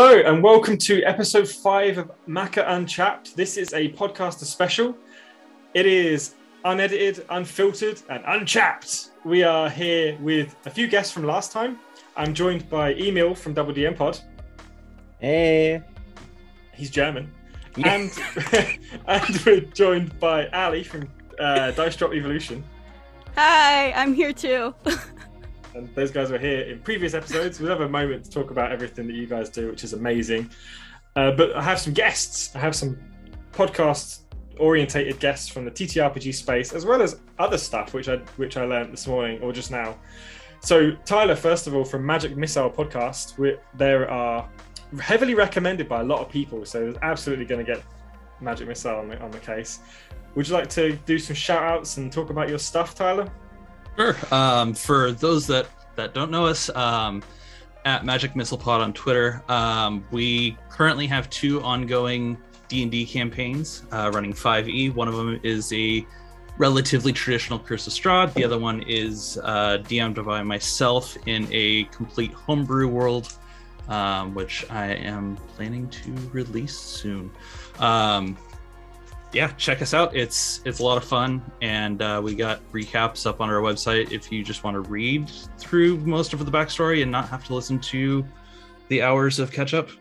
Hello and welcome to episode 5 of Macca Unchapped. This is a podcaster special. It is unedited, unfiltered, and unchapped. We are here with a few guests from last time. I'm joined by Emil from Double DM Pod. Hey. He's German. Yeah. And we're joined by Ali from Dice Drop Evolution. Hi, I'm here too. And those guys were here in previous episodes. We'll have a moment to talk about everything that you guys do, which is amazing. But I have some guests. I have some podcast-orientated guests from the TTRPG space, as well as other stuff, which I learned this morning or just now. So Tyler, first of all, from Magic Missile Podcast, they are heavily recommended by a lot of people. So there's absolutely going to get Magic Missile on the case. Would you like to do some shout-outs and talk about your stuff, Tyler? Sure. For those that don't know us, at Magic Missile Pod on Twitter, we currently have 2 ongoing D&D campaigns running 5e. One of them is a relatively traditional Curse of Strahd. The other one is DM'd by myself in a complete homebrew world, which I am planning to release soon. Yeah, check us out. It's a lot of fun, and we got recaps up on our website if you just want to read through most of the backstory and not have to listen to the hours of catch up.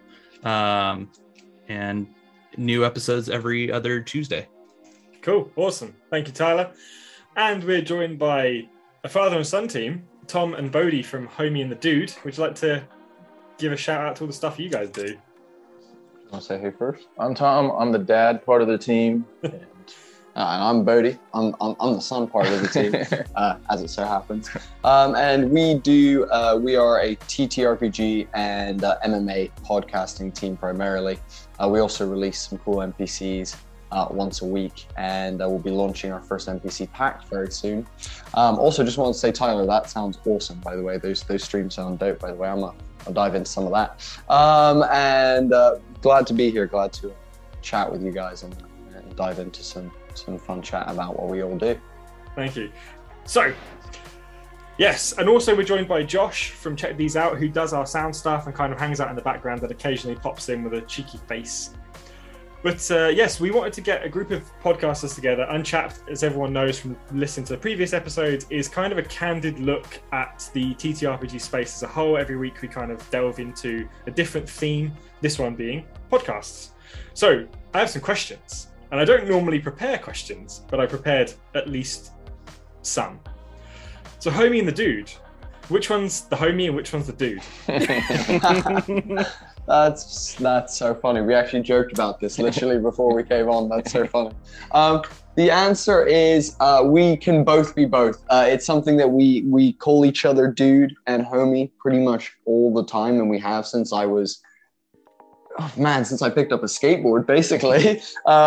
And new episodes every other Tuesday. Cool, awesome. Thank you, Tyler. And we're joined by a father and son team, Tom and Bodhi from Homie and the Dude. Would you like to give a shout out to all the stuff you guys do? Want to say who first? I'm Tom. I'm the dad part of the team. And I'm Bodhi. I'm the son part of the team, as it so happens. And we are a TTRPG and MMA podcasting team primarily. We also release some cool NPCs once a week, and we'll be launching our first NPC pack very soon. Also, just want to say, Tyler, that sounds awesome, by the way. Those streams sound dope, by the way. I'll dive into some of that. And glad to be here. Glad to chat with you guys and dive into some fun chat about what we all do. Thank you. So, yes, and also we're joined by Josh from Check These Out, who does our sound stuff and kind of hangs out in the background that occasionally pops in with a cheeky face. But yes, we wanted to get a group of podcasters together. Unchapped, as everyone knows from listening to the previous episodes, is kind of a candid look at the TTRPG space as a whole. Every week we kind of delve into a different theme, this one being podcasts. So I have some questions, and I don't normally prepare questions, but I prepared at least some. So Homie and the Dude, which one's the homie and which one's the dude? That's so funny. We actually joked about this literally before we came on. That's so funny. The answer is we can both be both. It's something that we call each other dude and homie pretty much all the time, and we have since I picked up a skateboard, basically.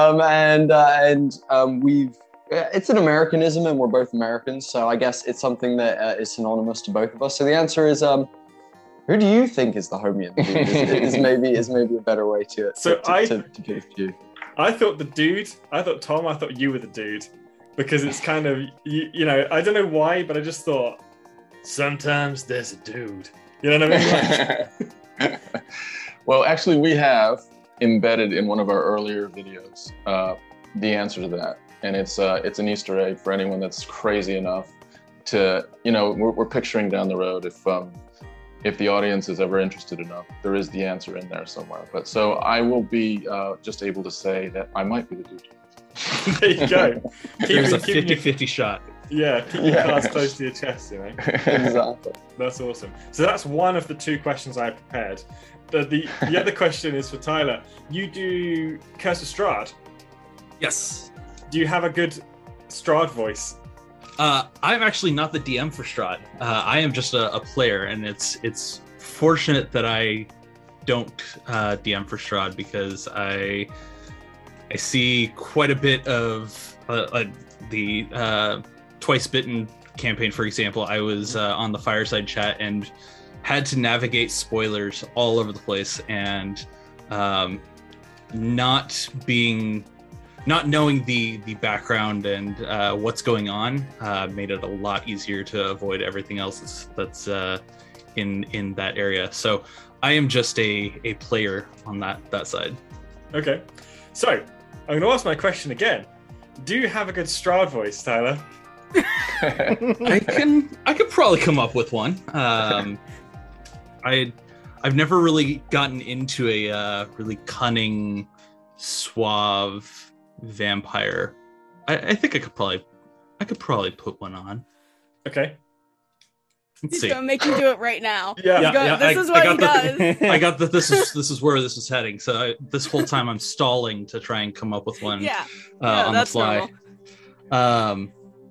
It's an Americanism, and we're both Americans, so I guess it's something that is synonymous to both of us. So the answer is who do you think is the homie and the dude? is maybe a better way to give you. I thought the dude. I thought Tom. I thought you were the dude, because it's kind of you know. I don't know why, but I just thought sometimes there's a dude. You know what I mean? Well, actually, we have embedded in one of our earlier videos the answer to that, and it's an Easter egg for anyone that's crazy enough to we're picturing down the road if the audience is ever interested enough, there is the answer in there somewhere. But so I will be just able to say that I might be the dude. There you go. There's a 50-50 shot. Yeah, keep your cards close to your chest, you know. Exactly. That's awesome. So that's one of the 2 questions I prepared. The other question is for Tyler. You do Curse of Strahd. Yes. Do you have a good Strahd voice? I'm actually not the DM for Strahd. I am just a player, and it's fortunate that I don't DM for Strahd, because I see quite a bit of the Twice Bitten campaign, for example. I was on the fireside chat and had to navigate spoilers all over the place, and not knowing the background and what's going on made it a lot easier to avoid everything else that's in that area. So I am just a player on that side. Okay. So, I'm going to ask my question again. Do you have a good Strahd voice, Tyler? I could probably come up with one. I've never really gotten into a really cunning, suave vampire. I think I could probably put one on. Okay. Let's He's see. gonna make you do it right now. Yeah. This is what he does. I got that. This is where this is heading. So this whole time I'm stalling to try and come up with one. Yeah. On the that's fly. normal.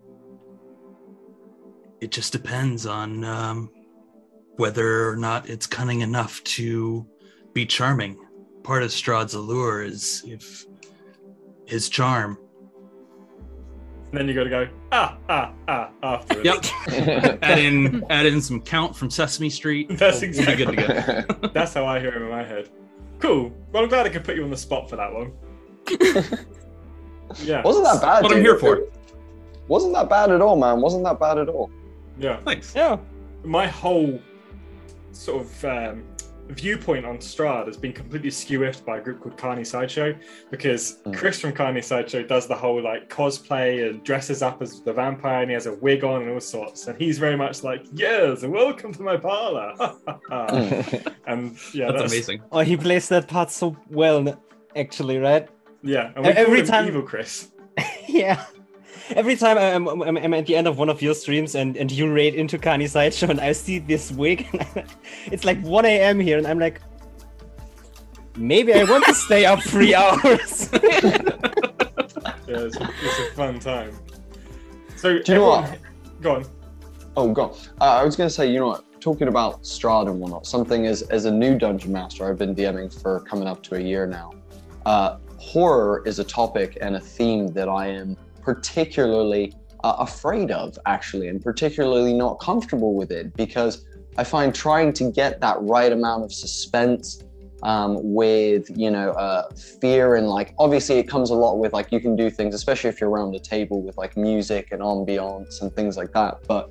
It just depends on whether or not it's cunning enough to be charming. Part of Strahd's allure is if his charm. And then you got to go, after it. Yep. add in some Count from Sesame Street. That's We'll exactly be good to go. That's how I hear him in my head. Cool. Well, I'm glad I could put you on the spot for that one. Yeah. Wasn't that bad? What I'm dude? here for. Wasn't that bad at all, man. Wasn't that bad at all. Yeah. Thanks. Yeah. My whole sort of viewpoint on Strahd has been completely skewed by a group called Carney Sideshow, because Chris from Carney Sideshow does the whole like cosplay and dresses up as the vampire, and he has a wig on and all sorts, and he's very much like, yes, welcome to my parlor. And yeah, That's amazing. Oh, he plays that part so well, actually, right? Yeah, and we Every call him time- Evil Chris. Yeah. Every time I'm at the end of one of your streams and you raid into Carney Sideshow and I see this wig, it's like 1 a.m. here, and I'm like, maybe I want to stay up 3 hours. Yeah, it's a fun time. So, Do you know what? Go on. Oh, God. I was going to say, you know what? Talking about Strahd and whatnot, something as a new Dungeon Master, I've been DMing for coming up to a year now. Horror is a topic and a theme that I am particularly afraid of, actually, and particularly not comfortable with it, because I find trying to get that right amount of suspense with, fear, and like, obviously it comes a lot with like, you can do things, especially if you're around the table, with like music and ambiance and things like that. But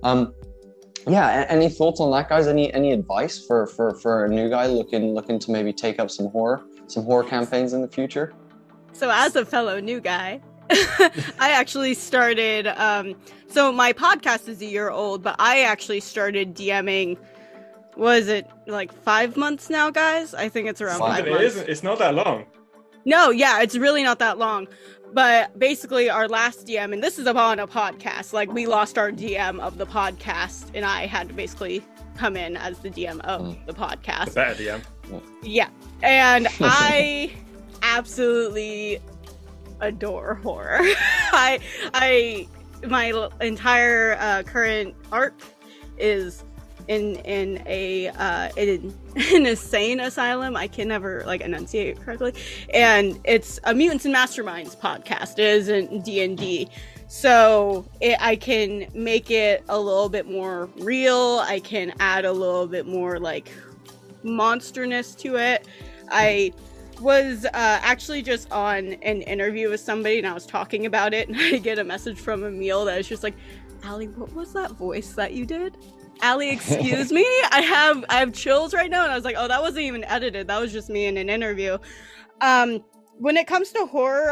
yeah, any thoughts on that, guys? Any advice for a new guy looking to maybe take up some horror campaigns in the future? So as a fellow new guy, I actually started, so my podcast is a year old, but I actually started DMing, was it like 5 months now, guys? I think it's around 5 months. It's not that long. No, yeah, it's really not that long. But basically our last DM, and this is on a podcast, like we lost our DM of the podcast and I had to basically come in as the DM of the podcast. The better DM. Yeah. And I absolutely adore horror. My entire current arc is in an insane asylum. I can never like enunciate it correctly, and it's a Mutants and Masterminds podcast. It isn't D&D, so I can make it a little bit more real. I can add a little bit more like monsterness to it. I was actually just on an interview with somebody and I was talking about it, and I get a message from Emil that is just like, Allie, what was that voice that you did? Allie, excuse me? I have chills right now. And I was like, oh, that wasn't even edited. That was just me in an interview. When it comes to horror,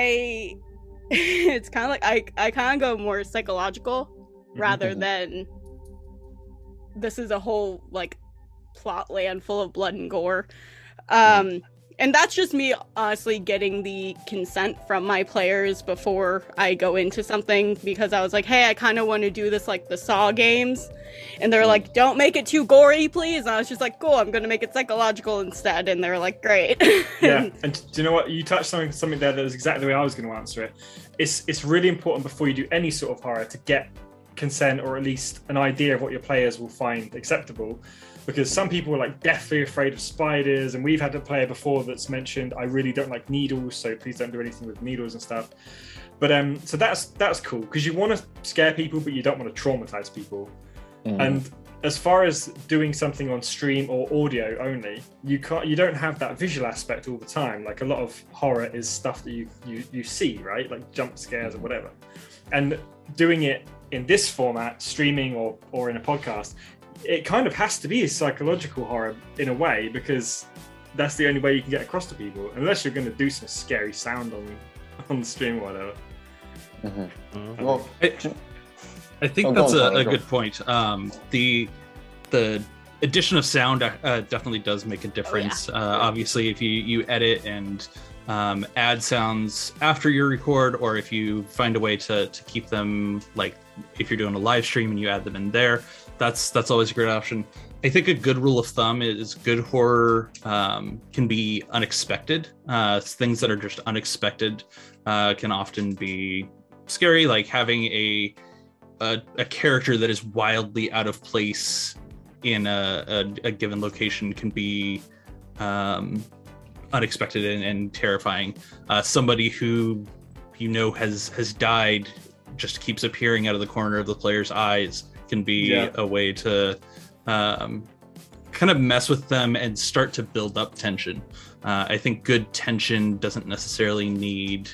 it's kind of like I kind of go more psychological rather than this is a whole like plot land full of blood and gore. And that's just me honestly getting the consent from my players before I go into something, because I was like, hey, I kind of want to do this like the Saw games. And they're like, don't make it too gory, please. And I was just like, cool, I'm going to make it psychological instead. And they're like, great. Yeah, and do you know what? You touched on something there that was exactly the way I was going to answer it. It's really important before you do any sort of horror to get consent, or at least an idea of what your players will find acceptable. Because some people are like deathly afraid of spiders, and we've had a player before that's mentioned, I really don't like needles, so please don't do anything with needles and stuff. But so that's cool, because you want to scare people, but you don't want to traumatize people. And as far as doing something on stream or audio only, you don't have that visual aspect all the time. Like a lot of horror is stuff that you see, right? Like jump scares or whatever. And doing it in this format, streaming or in a podcast, it kind of has to be a psychological horror in a way, because that's the only way you can get across to people, unless you're going to do some scary sound on the stream or whatever. Well, I think that's a good point. The addition of sound definitely does make a difference. Obviously, if you edit and add sounds after your record, or if you find a way to keep them, like if you're doing a live stream and you add them in there, that's always a great option. I think a good rule of thumb is good horror can be unexpected. Things that are just unexpected can often be scary, like having a character that is wildly out of place in a given location can be unexpected and terrifying. Somebody who has died just keeps appearing out of the corner of the player's eyes can be a way to kind of mess with them and start to build up tension. I think good tension doesn't necessarily need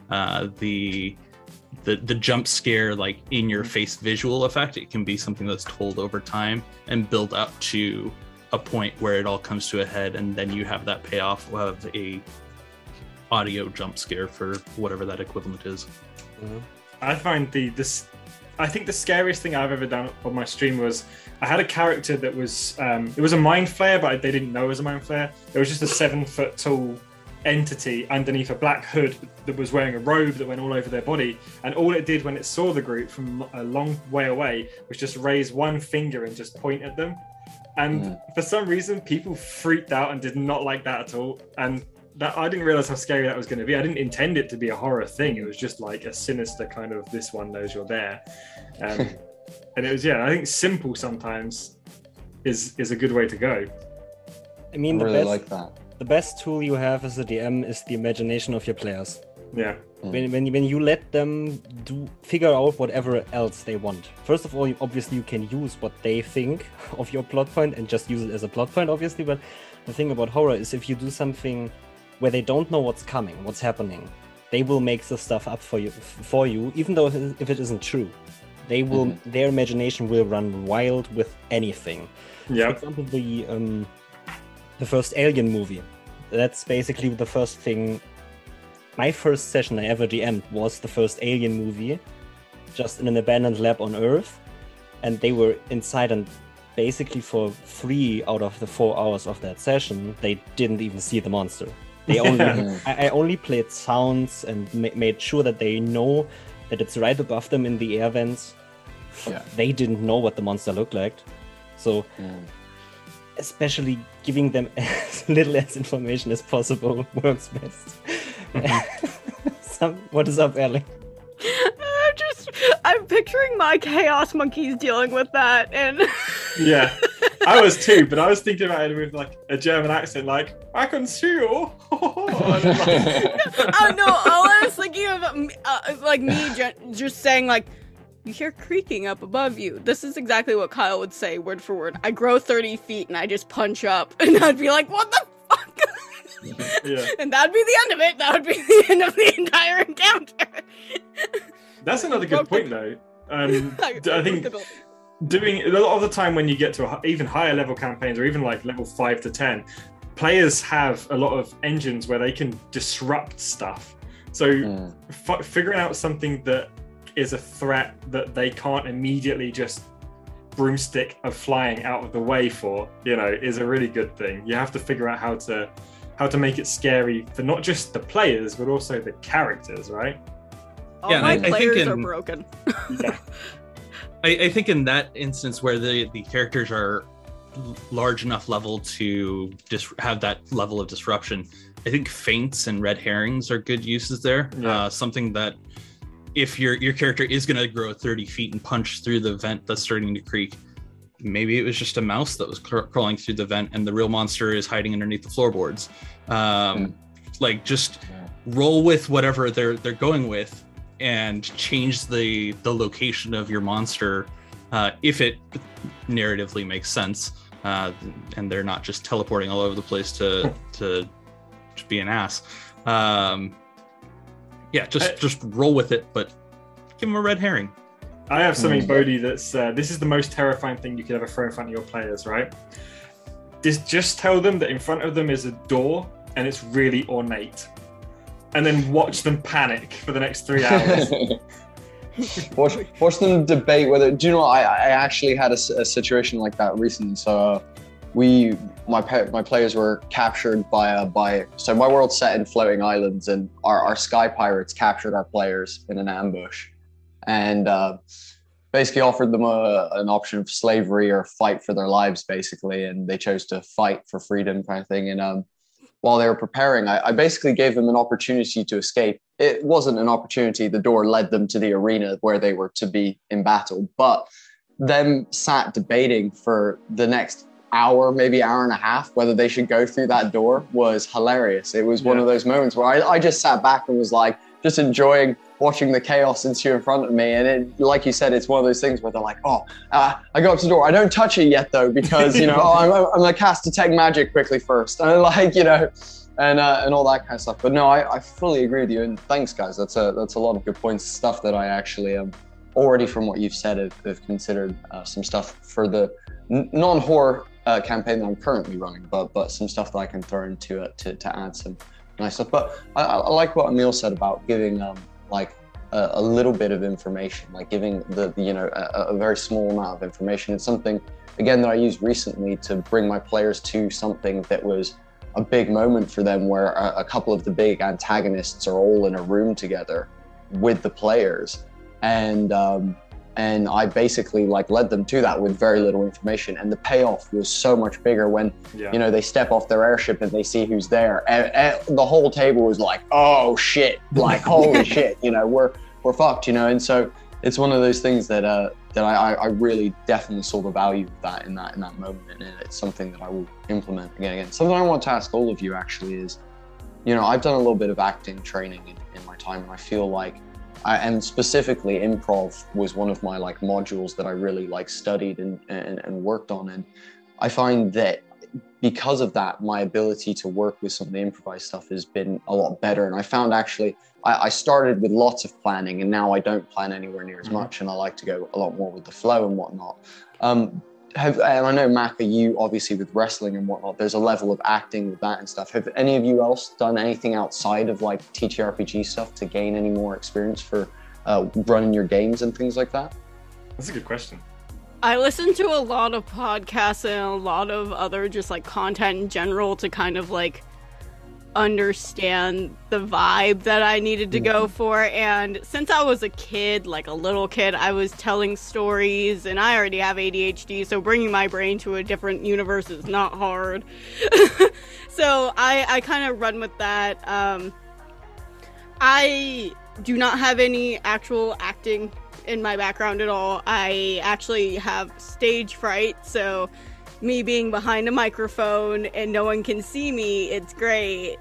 the jump scare, like in your face visual effect. It can be something that's told over time and build up to a point where it all comes to a head, and then you have that payoff of a audio jump scare for whatever that equivalent is. I find I think the scariest thing I've ever done on my stream was I had a character that was it was a mind flayer, but they didn't know it was a mind flayer. It was just a 7-foot tall entity underneath a black hood that was wearing a robe that went all over their body, and all it did when it saw the group from a long way away was just raise one finger and just point at them. And for some reason people freaked out and did not like that at all, and that I didn't realize how scary that was going to be. I didn't intend it to be a horror thing. It was just like a sinister kind of, this one knows you're there. And it was, I think simple sometimes is a good way to go. I mean, like that. The best tool you have as a DM is the imagination of your players. Yeah. When you let them figure out whatever else they want. First of all, obviously you can use what they think of your plot point and just use it as a plot point, obviously. But the thing about horror is if you do something where they don't know what's coming, what's happening, they will make the stuff up for you, even though if it isn't true. They will, their imagination will run wild with anything. Yeah. For example, the first Alien movie. That's basically the first thing. My first session I ever DM'd was the first Alien movie, just in an abandoned lab on Earth, and they were inside, and basically for 3 out of the 4 hours of that session, they didn't even see the monster. They only, I only played sounds and made sure that they know that it's right above them in the air vents. They didn't know what the monster looked like. So, especially giving them as little as information as possible works best. What is up, Ellie? I'm picturing my chaos monkeys dealing with that, and yeah, I was too, but I was thinking about it with like a German accent, like I can see you. Oh no! All I was thinking of, like me just saying, like, you hear creaking up above you. This is exactly what Kyle would say, word for word. I grow 30 feet and I just punch up, and I'd be like, what the fuck? Yeah. And that'd be the end of it. That would be the end of the entire encounter. That's another good point, though. I think doing a lot of the time when you get to even higher level campaigns, or even like level 5 to 10, players have a lot of engines where they can disrupt stuff. So figuring out something that is a threat that they can't immediately just broomstick of flying out of the way for, is a really good thing. You have to figure out how to make it scary for not just the players, but also the characters, right? All my players are broken. Yeah. I think in that instance where the characters are large enough level to have that level of disruption, I think feints and red herrings are good uses there. Yeah. Something that if your character is going to grow 30 feet and punch through the vent that's starting to creak, maybe it was just a mouse that was crawling through the vent and the real monster is hiding underneath the floorboards. Like, just roll with whatever they're going with and change the location of your monster if it narratively makes sense, and they're not just teleporting all over the place to be an ass. Just roll with it, but give them a red herring. I have something, Bodhi, that's this is the most terrifying thing you could ever throw in front of your players, right? Just tell them that in front of them is a door and it's really ornate. And then watch them panic for the next 3 hours. watch them debate whether. Do you know what? I actually had a situation like that recently. So my players were captured by so my world's set in floating islands, and our sky pirates captured our players in an ambush, and basically offered them an option of slavery or fight for their lives, basically, and they chose to fight for freedom, kind of thing. And while they were preparing, I basically gave them an opportunity to escape. It wasn't an opportunity. The door led them to the arena where they were to be in battle. But them sat debating for the next hour, maybe hour and a half, whether they should go through that door was hilarious. It was one of those moments where I just sat back and was like, just enjoying watching the chaos ensue in front of me. And it, like you said, it's one of those things where they're like, I go up to the door. I don't touch it yet though, because, I'm going to cast Detect Magic quickly first. And and all that kind of stuff. But no, I fully agree with you. And thanks guys. That's a lot of good points, stuff that I actually already from what you've said have considered some stuff for the non-horror campaign that I'm currently running, but some stuff that I can throw into it to add some nice stuff. But I like what Emil said about giving a little bit of information, like giving a very small amount of information. It's something, again, that I used recently to bring my players to something that was a big moment for them, where a couple of the big antagonists are all in a room together with the players, and I basically led them to that with very little information, and the payoff was so much bigger when they step off their airship and they see who's there. And the whole table was like, oh shit, holy shit, we're fucked, and so it's one of those things that I really definitely saw the value of that in that moment, and it's something that I will implement again. Something I want to ask all of you actually is, I've done a little bit of acting training in my time, and I feel like and specifically improv was one of my modules that I really studied and worked on. And I find that because of that, my ability to work with some of the improvised stuff has been a lot better. And I found actually, I started with lots of planning, and now I don't plan anywhere near as much. And I like to go a lot more with the flow and whatnot. And I know, Maka, you obviously with wrestling and whatnot, there's a level of acting with that and stuff. Have any of you else done anything outside of TTRPG stuff to gain any more experience for running your games and things like that? That's a good question. I listen to a lot of podcasts and a lot of other just content in general to kind of understand the vibe that I needed to go for. And since I was a kid, a little kid, I was telling stories, and I already have ADHD, so bringing my brain to a different universe is not hard. So I kind of run with that. I do not have any actual acting in my background at all. I actually have stage fright, so me being behind a microphone and no one can see me, it's great.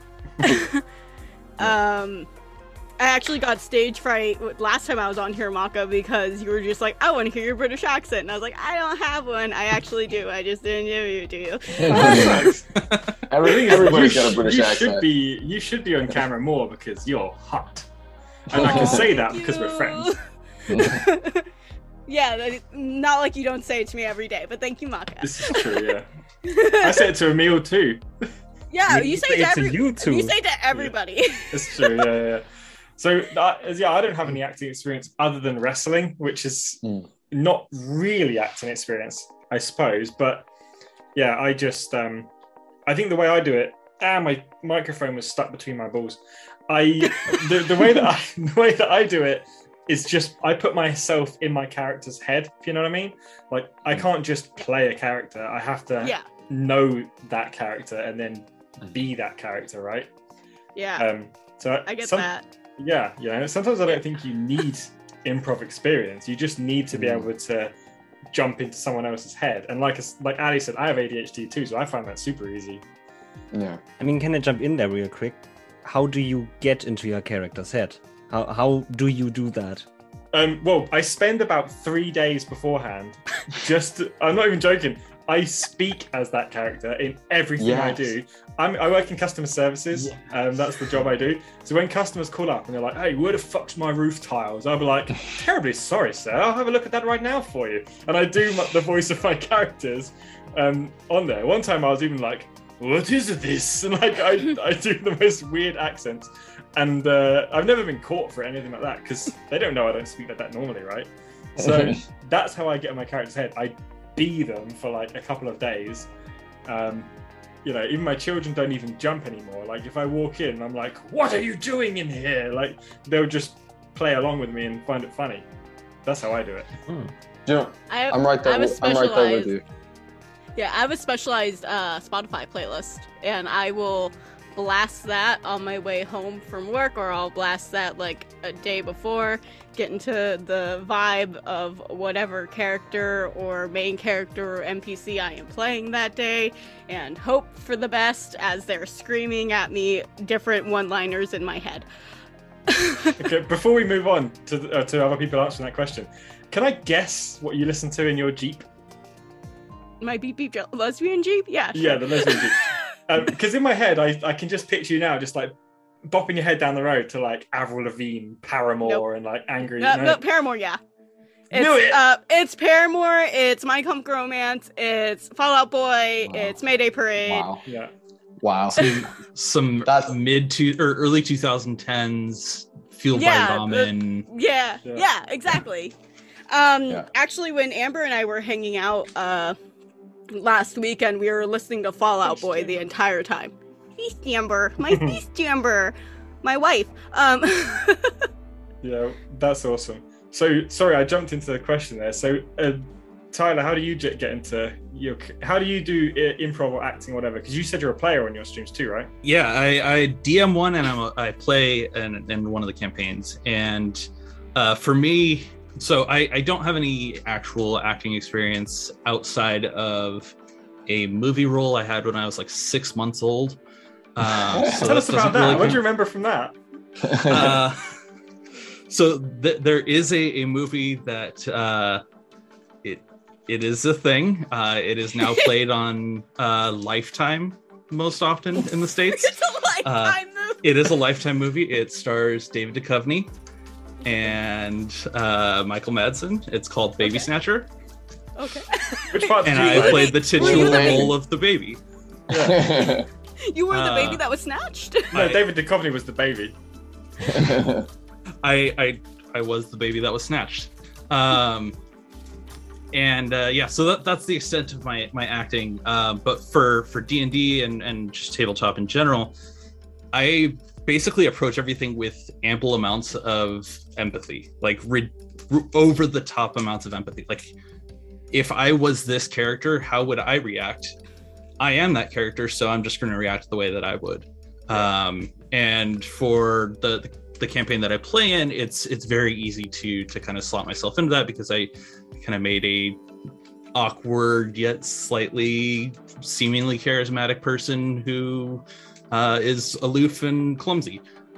I actually got stage fright last time I was on here, Maka, because you were just like, I want to hear your British accent, and I was like, I don't have one. I actually do. I just didn't give it to you. Everybody's got a British accent. You should be on camera more because you're hot, and I can say that because we're friends. Yeah, not like you don't say it to me every day, but thank you, Maka. This is true, yeah. I say it to Emil too. Yeah, you say it to you too. You say it to everybody. Yeah, that's true, yeah. So, I don't have any acting experience other than wrestling, which is not really acting experience, I suppose. But yeah, I just, I think the way I do it, my microphone was stuck between my balls. The way that I do it is just, I put myself in my character's head, if you know what I mean. I can't just play a character. I have to know that character and then be that character, right? Yeah. So I get that. Yeah, sometimes I don't think you need improv experience. You just need to be able to jump into someone else's head. And like Ali said, I have ADHD too, so I find that super easy. Yeah. I mean, can I jump in there real quick? How do you get into your character's head? How do you do that? Well, I spend about 3 days beforehand. I'm not even joking. I speak as that character in everything I Yes. do. I work in customer services. That's the job I do. So when customers call up and they're like, "Hey, where the fuck's my roof tiles?" I'll be like, "Terribly sorry, sir. I'll have a look at that right now for you." And I do the voice of my characters on there. One time I was even like, "What is this?" And like I do the most weird accents. And I've never been caught for anything like that because they don't know I don't speak like that normally, right? So that's how I get in my character's head. I be them for like a couple of days. You know, even my children don't even jump anymore. Like if I walk in, I'm like, "What are you doing in here?" Like they'll just play along with me and find it funny. That's how I do it. Do you know, I, I'm right there. I have a I'm right there with specialized- you. Yeah, I have a specialized Spotify playlist, and I will blast that on my way home from work, or I'll blast that like a day before, get into the vibe of whatever character or main character or NPC I am playing that day, and hope for the best as they're screaming at me different one-liners in my head. Okay, before we move on to other people answering that question, can I guess what you listen to in your Jeep? My beep beep lesbian Jeep? Yeah, sure. Yeah, the lesbian Jeep. Because in my head, I can just picture you now, just like bopping your head down the road to like Avril Lavigne, Paramore, and like Angry. No, Paramore, yeah. Knew it! It's Paramore, it's My Chemical Romance, it's Fall Out Boy, Wow. it's Mayday Parade. Wow. Yeah. Wow. Some That's- early 2010s Fueled Yeah, by Ramen. Yeah, Yeah. yeah, exactly. Yeah. Actually, when Amber and I were hanging out last weekend, we were listening to Fall Out Boy the entire time. Beast Amber, my Beast Amber, my wife. Yeah, that's awesome. So, sorry, I jumped into the question there. So, Tyler, how do you get into how do you do improv or acting or whatever? Because you said you're a player on your streams too, right? Yeah, I DM one and I play in one of the campaigns. And for me, so I don't have any actual acting experience outside of a movie role I had when I was like 6 months old. So Tell us about that. really What do you remember from that? So there is a movie that it is a thing. It is now played on Lifetime most often in the States. It's a Lifetime movie. It is a Lifetime movie. It stars David Duchovny and Michael Madsen. It's called Baby Snatcher, Okay. Which part did and you I like? played the titular Really? role of the baby. Yeah. You were the baby that was snatched. No, David Duchovny was the baby. I was the baby that was snatched. Yeah, so that's the extent of my acting. But for D&D and just tabletop in general, I basically approach everything with ample amounts of empathy, like over the top amounts of empathy. Like, if I was this character, how would I react? I am that character, so I'm just going to react the way that I would. And for the campaign that I play in, it's very easy to kind of slot myself into that, because I kind of made a awkward yet slightly seemingly charismatic person who is aloof and clumsy.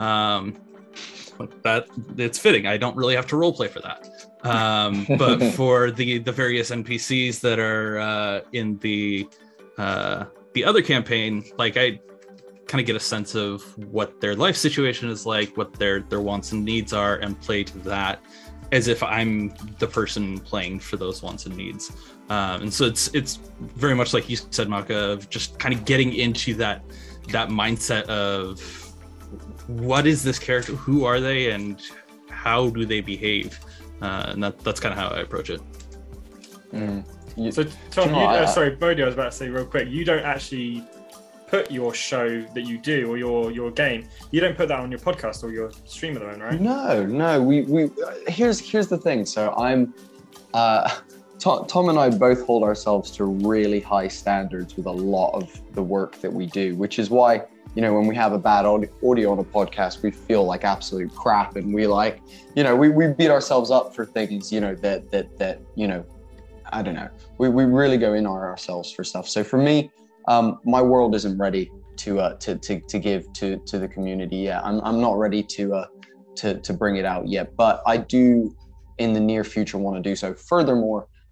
That it's fitting. I don't really have to roleplay for that. But for the various NPCs that are in the other campaign, like, I kind of get a sense of what their life situation is like, what their wants and needs are, and play to that as if I'm the person playing for those wants and needs. And so it's very much like you said, Maka, of just kind of getting into that mindset of what is this character, who are they, and how do they behave, and that's kind of how I approach it. So, Tom, Do you know, sorry, Bodhi, I was about to say real quick, you don't actually put your show that you do, or your game, you don't put that on your podcast or your stream at the moment, right? No. We here's the thing. So I'm Tom and I both hold ourselves to really high standards with a lot of the work that we do, which is why, you know, when we have a bad audio on a podcast, we feel like absolute crap, and we like, you know, we beat ourselves up for things, you know, that you know, I don't know. We really go in on ourselves for stuff. So for me, my world isn't ready to give to the community yet. I'm not ready to bring it out yet, but I do in the near future want to do so. Furthermore,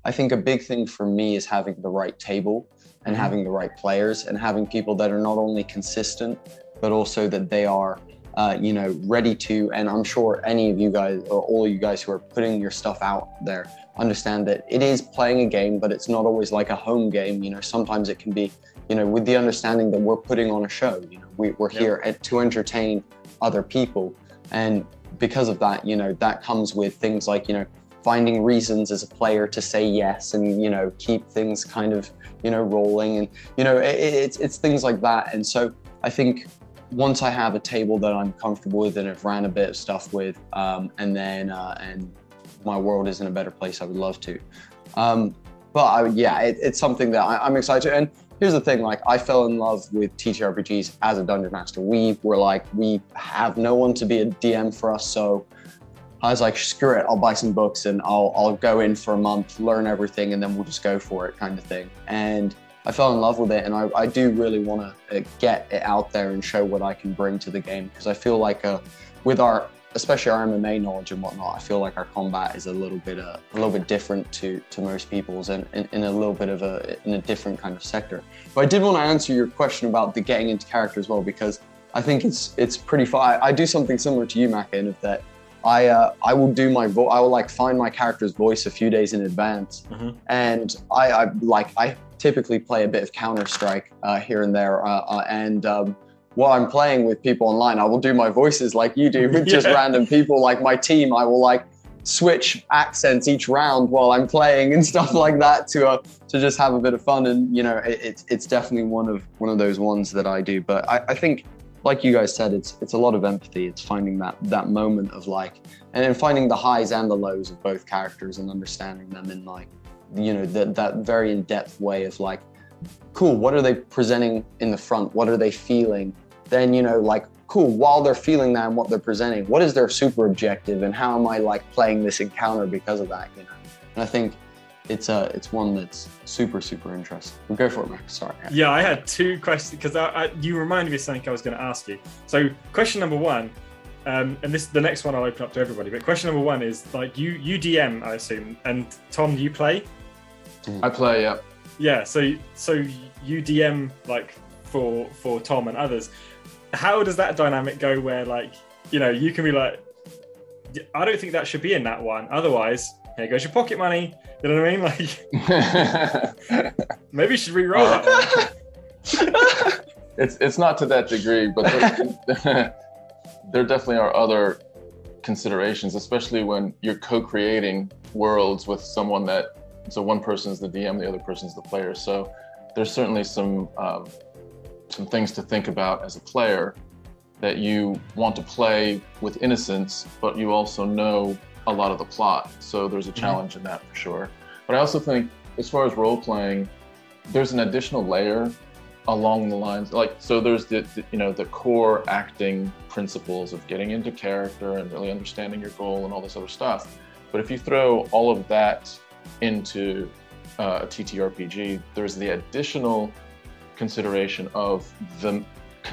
I think a big thing for me is having the right table and having the right players and having people that are not only consistent, but also that they are, ready to, and I'm sure any of you guys or all of you guys who are putting your stuff out there understand that it is playing a game, but it's not always like a home game. Sometimes it can be, with the understanding that we're putting on a show, we're here to entertain other people. And because of that, that comes with things like, finding reasons as a player to say yes and, keep things kind of, rolling. And, it's things like that. And so I think once I have a table that I'm comfortable with and have ran a bit of stuff with, and my world is in a better place, I would love to. It's something that I'm excited to. And here's the thing, like, I fell in love with TTRPGs as a Dungeon Master. We were like, we have no one to be a DM for us, so I was like, screw it, I'll buy some books and I'll go in for a month, learn everything, and then we'll just go for it, kind of thing. And I fell in love with it, and I do really want to get it out there and show what I can bring to the game, because I feel like with especially our MMA knowledge and whatnot, I feel like our combat is a little bit different to most people's, and in a little bit of in a different kind of sector. But I did want to answer your question about the getting into character as well, because I think it's pretty fun. I do something similar to you, Maka, in that I will do my I will like find my character's voice a few days in advance, and I typically play a bit of Counter-Strike here and there, while I'm playing with people online, I will do my voices like you do with just random people. Like my team, I will like switch accents each round while I'm playing and stuff like that to just have a bit of fun. And it's definitely one of those ones that I do. But I think, like you guys said, it's a lot of empathy. It's finding that moment of like, and then finding the highs and the lows of both characters and understanding them in like, that very in-depth way of like, cool, what are they presenting in the front? What are they feeling? Then, like, cool, while they're feeling that and what they're presenting, what is their super objective and how am I like playing this encounter because of that, And I think it's one that's super, super interesting. We'll go for it, Max. Sorry. Yeah, I had two questions because you reminded me of something I was going to ask you. So question number one, and the next one I'll open up to everybody, but question number one is like you DM, I assume, and Tom, you play? I play, yeah. Yeah, so you DM like for Tom and others. How does that dynamic go where like, you can be like, I don't think that should be in that one. Otherwise, here goes your pocket money. You know what I mean? Like, maybe you should re-roll that one. It's not to that degree, but there definitely are other considerations, especially when you're co-creating worlds with someone so one person's the DM, the other person's the player. So there's certainly some things to think about as a player, that you want to play with innocence, but you also know a lot of the plot. So there's a challenge in that for sure. But I also think as far as role playing, there's an additional layer along the lines, like, so there's the core acting principles of getting into character and really understanding your goal and all this other stuff. But if you throw all of that into a TTRPG, there's the additional consideration of the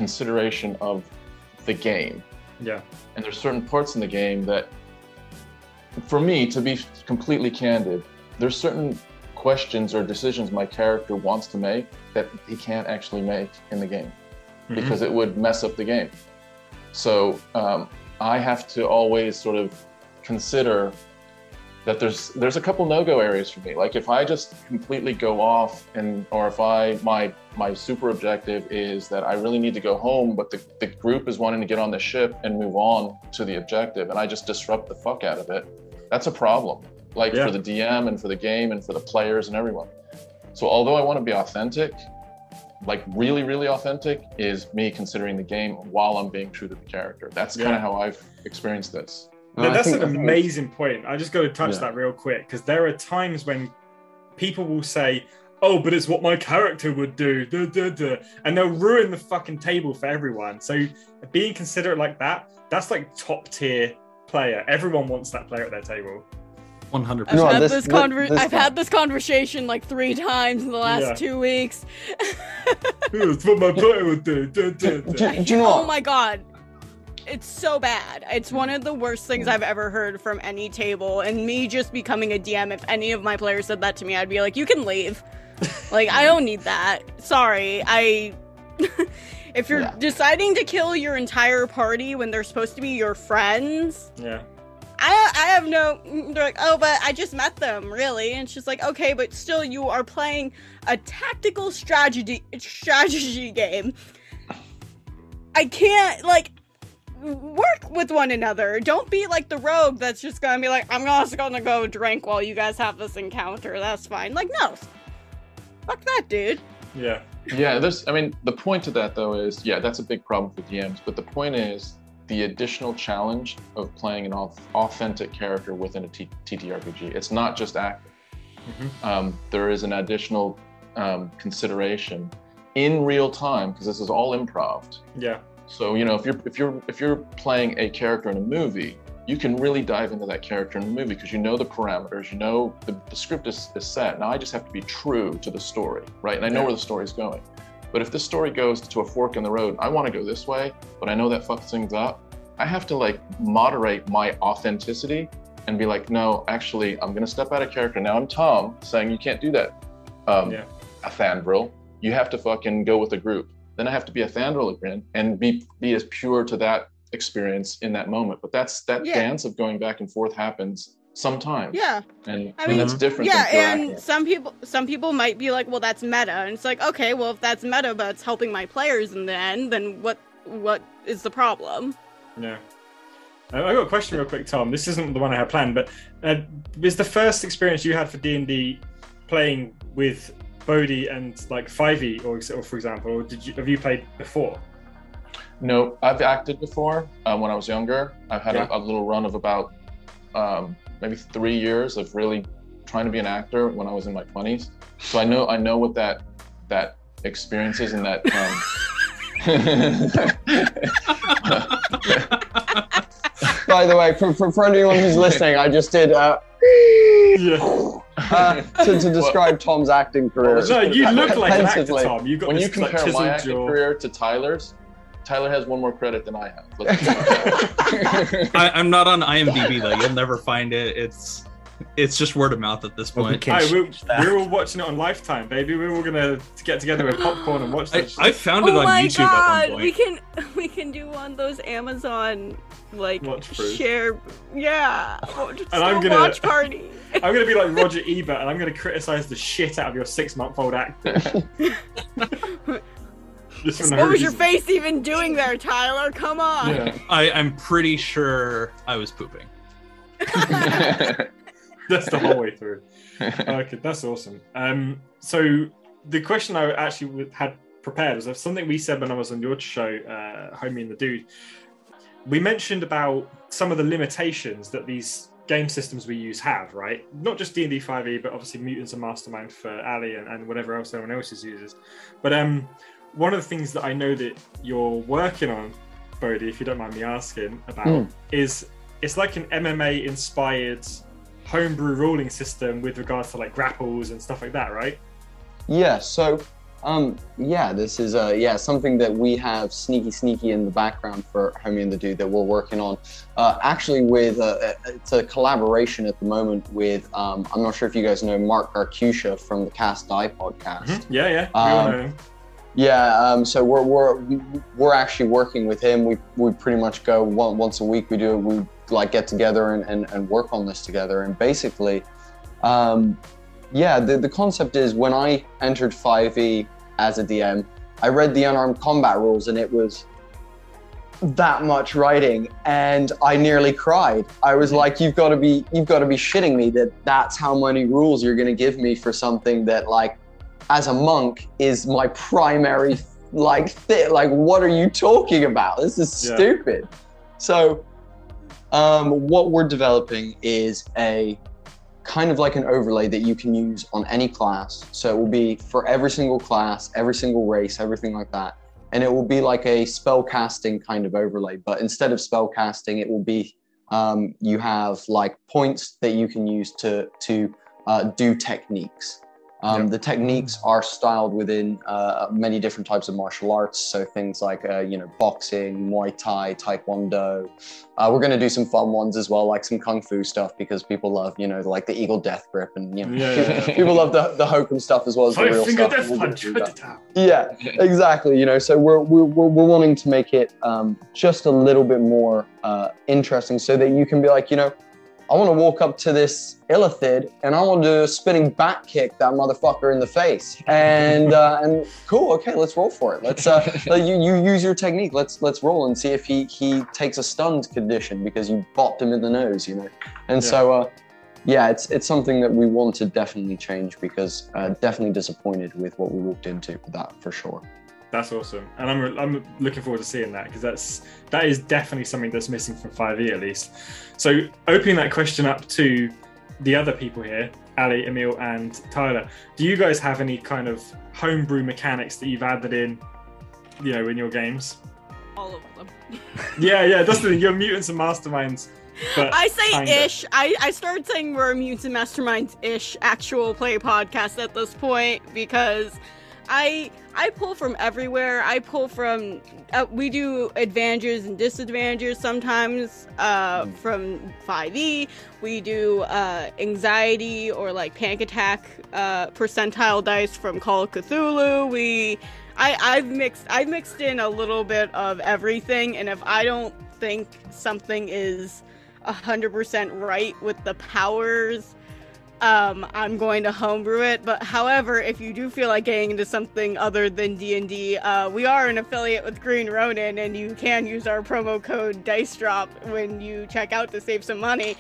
game. Yeah. And there's certain parts in the game that, for me, to be completely candid, there's certain questions or decisions my character wants to make that he can't actually make in the game because it would mess up the game. So I have to always sort of consider that there's a couple no-go areas for me. Like if I just completely go off or if my super objective is that I really need to go home, but the group is wanting to get on the ship and move on to the objective, and I just disrupt the fuck out of it, that's a problem. Like for the DM and for the game and for the players and everyone. So although I want to be authentic, like really, really authentic, is me considering the game while I'm being true to the character. That's kind of how I've experienced this. No, that's an amazing point. I just got to touch that real quick, because there are times when people will say, oh, but it's what my character would do, and they'll ruin the fucking table for everyone. So being considerate like that, that's like top tier player. Everyone wants that player at their table. 100%. I've had this conversation like 3 times in the last 2 weeks. It's what my player would do. Do you know what? Oh my god. it's so bad. It's one of the worst things I've ever heard from any table. And me just becoming a DM, if any of my players said that to me, I'd be like, you can leave. Like, I don't need that. Sorry. If you're deciding to kill your entire party when they're supposed to be your friends, I have no. They're like, oh, but I just met them, really. And it's just like, okay, but still, you are playing a tactical strategy game. I can't, like, work with one another. Don't be like the rogue that's just gonna be like, I'm also gonna go drink while you guys have this encounter. That's fine. Like, no. Fuck that, dude. Yeah. Yeah, the point of that, though, is, that's a big problem for DMs. But the point is the additional challenge of playing an authentic character within a TTRPG. It's not just acting. There is an additional consideration in real time, because this is all improv. Yeah. So, you know, if you're playing a character in a movie, you can really dive into that character in the movie because you know the parameters, you know the script is set. Now I just have to be true to the story, right? And I know where the story's going. But if this story goes to a fork in the road, I want to go this way, but I know that fucks things up. I have to like moderate my authenticity and be like, no, actually, I'm going to step out of character. Now I'm Tom saying you can't do that. A Thandril, you have to fucking go with a group. Then I have to be a Thandril again and be as pure to that experience in that moment. But that dance of going back and forth happens sometimes. Yeah. And I mean, that's different. Yeah, and some people might be like, well, that's meta. And it's like, okay, well, if that's meta, but it's helping my players in the end, then what is the problem? Yeah. I got a question real quick, Tom. This isn't the one I had planned, but is the first experience you had for D&D playing with Bodhi and like 5e, or for example, or have you played before? No, I've acted before when I was younger. I've had a little run of about maybe 3 years of really trying to be an actor when I was in my 20s. So I know what that experience is, and that. By the way, for anyone who's listening, I just did to describe Tom's acting career. No, you look like an actor, Tom. You got when this, you compare like, my acting career to Tyler's, Tyler has one more credit than I have. I'm not on IMDb though. You'll never find it. It's just word of mouth at this point. We're all watching it on Lifetime, baby. We're all gonna get together with popcorn and watch that. I found it on YouTube at one point. We can do one of those Amazon like watch share. Yeah. And I'm gonna watch party. I'm gonna be like Roger Ebert, and I'm gonna criticize the shit out of your 6-month-old actor. What was your face even doing there, Tyler? Come on. Yeah. I'm pretty sure I was pooping. That's the whole way through. Okay, that's awesome. So the question I actually had prepared was something we said when I was on your show, Homie and the Dude. We mentioned about some of the limitations that these game systems we use have, right? Not just D&D 5e, but obviously Mutants and Mastermind for Ali and whatever else everyone else uses. But one of the things that I know that you're working on, Bodhi, if you don't mind me asking about, is it's like an MMA-inspired homebrew ruling system with regards to like grapples and stuff like that, right? Yeah, so this is something that we have sneaky in the background for Homie and the Dude that we're working on. Actually with it's a collaboration at the moment with I'm not sure if you guys know Mark Garcuccia from the Cast Die podcast. Mm-hmm. Yeah, we all know him. Yeah, so we're actually working with him. We pretty much go once a week. We like get together and work on this together. And basically, the concept is when I entered 5e as a DM, I read the unarmed combat rules, and it was that much writing, and I nearly cried. I was like, you've got to be shitting me that's how many rules you're going to give me for something that, like, as a monk is my primary like what are you talking about? This is stupid. So what we're developing is a kind of like an overlay that you can use on any class. So it will be for every single class, every single race, everything like that. And it will be like a spell casting kind of overlay, but instead of spell casting, it will be you have like points that you can use to do techniques. The techniques are styled within many different types of martial arts. So things like, boxing, Muay Thai, Taekwondo. We're going to do some fun ones as well, like some Kung Fu stuff, because people love, like the Eagle Death Grip, and people love the Hokum stuff as well as the real Five-finger stuff. death punch. Put it down. Yeah, exactly. So we're wanting to make it just a little bit more interesting, so that you can be like, I want to walk up to this Illithid and I want to do a spinning back kick that motherfucker in the face. And cool, okay, let's roll for it. Let's you use your technique. Let's roll and see if he takes a stunned condition because you bopped him in the nose, And so it's something that we want to definitely change, because definitely disappointed with what we walked into with that for sure. That's awesome, and I'm looking forward to seeing that, because that is definitely something that's missing from 5e at least. So opening that question up to the other people here, Ali, Emil, and Tyler, do you guys have any kind of homebrew mechanics that you've added in your games? All of them. Yeah, that's the thing. You're Mutants and Masterminds. But I say kinda. ish. I started saying we're a Mutants and Masterminds ish actual play podcast at this point, because I pull from everywhere. I pull from we do advantages and disadvantages sometimes from 5e. We do anxiety or like panic attack percentile dice from Call of Cthulhu. I've mixed in a little bit of everything, and if I don't think something is 100% right with the powers, I'm going to homebrew it. But however, if you do feel like getting into something other than D&D, we are an affiliate with Green Ronin, and you can use our promo code DiceDrop when you check out to save some money.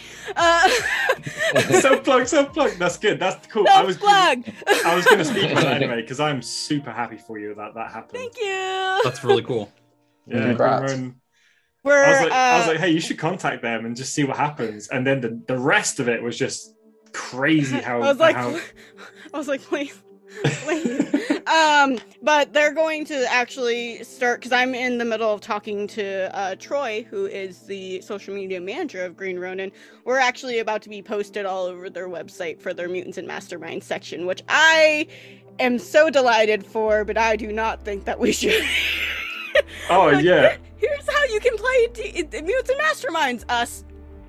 Self-plug. That's good. That's cool. Self-plug! I was going to speak about that anyway, because I'm super happy for you that happened. Thank you! That's really cool. Yeah, Congrats. Green Ronin. We're, I was like, hey, you should contact them and just see what happens. And then the rest of it was just crazy how I was like, please. But they're going to actually start, because I'm in the middle of talking to Troy, who is the social media manager of Green Ronin. We're actually about to be posted all over their website for their Mutants and Masterminds section, which I am so delighted for, but I do not think that we should. Oh, yeah. Here's how you can play Mutants and Masterminds, us.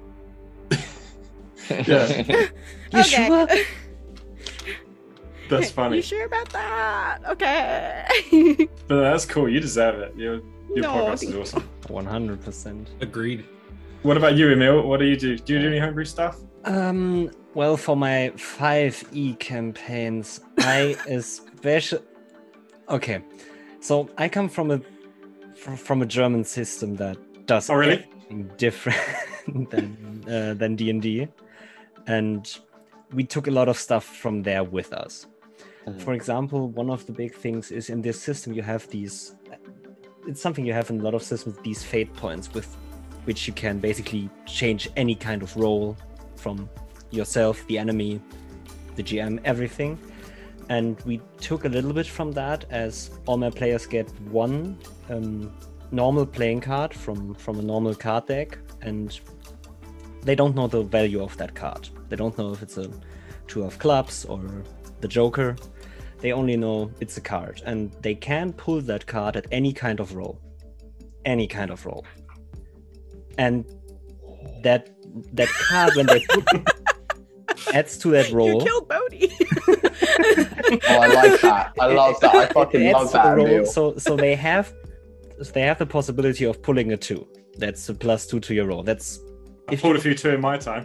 Yeah. You sure? That's funny. You sure about that? Okay. But that's cool. You deserve it. Your No, podcast is awesome. 100%. Agreed. What about you, Emil? What do you do? Do you do any homebrew stuff? Well, for my 5e campaigns, I especially... Okay, so I come from a German system that does everything different than D&D, and we took a lot of stuff from there with us. For example, one of the big things is in this system you have these... It's something you have in a lot of systems, these fate points with which you can basically change any kind of role from yourself, the enemy, the GM, everything. And we took a little bit from that, as all my players get one normal playing card from a normal card deck, and they don't know the value of that card. They don't know if it's a two of clubs or the Joker. They only know it's a card, and they can pull that card at any kind of roll. Any kind of roll. And that card, when they put adds to that roll. You killed Bodhi. Oh, I like that. I love that. I fucking love that. Roll, so they have the possibility of pulling a 2. That's a +2 to your roll. That's I pulled a few 2 in my time.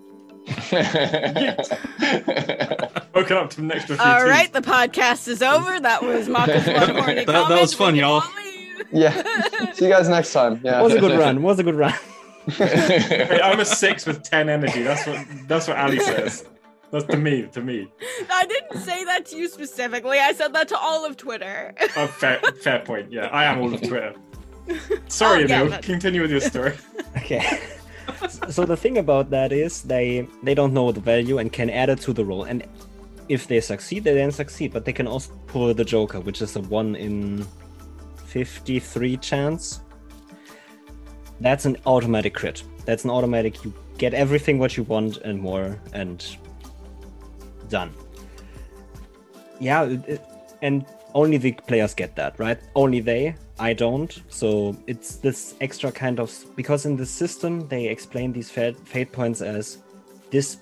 Woken up to an extra few. All right, the podcast is over. That was Maka's Bloodhorn. That was fun, y'all. Yeah. See you guys next time. Yeah. Was a good run. Hey, I'm a 6 with 10 energy. That's what Ali says. That's to me. I didn't say that to you specifically. I said that to all of Twitter. Oh, fair point. Yeah, I am all of Twitter. Sorry, Emil. Continue with your story. Okay. So the thing about that is they don't know the value and can add it to the roll. And if they succeed, they then succeed. But they can also pull the Joker, which is a 1 in 53 chance. That's an automatic crit. That's an automatic, you get everything what you want and more, and done. Yeah, and only the players get that, right? Only they. I don't. So it's this extra kind of, because in the system they explain these fate points as this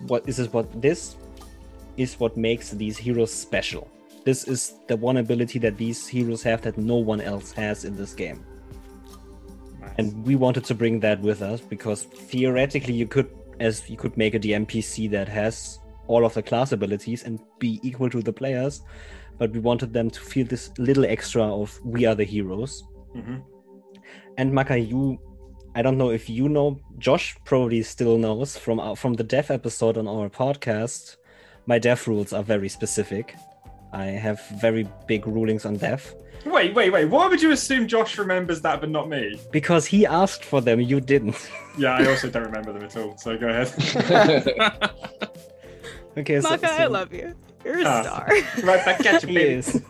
is what makes these heroes special. This is the one ability that these heroes have that no one else has in this game. Nice. And we wanted to bring that with us because theoretically you could make a DMPC that has all of the class abilities and be equal to the players, but we wanted them to feel this little extra of we are the heroes. Mm-hmm. And Maka, I don't know if you know, Josh probably still knows from the dev episode on our podcast, my dev rules are very specific. I have very big rulings on dev. Wait. Why would you assume Josh remembers that but not me? Because he asked for them, you didn't. Yeah, I also don't remember them at all, so go ahead. Okay, Maka, I love you. You're a star. Right back at you, He baby. is.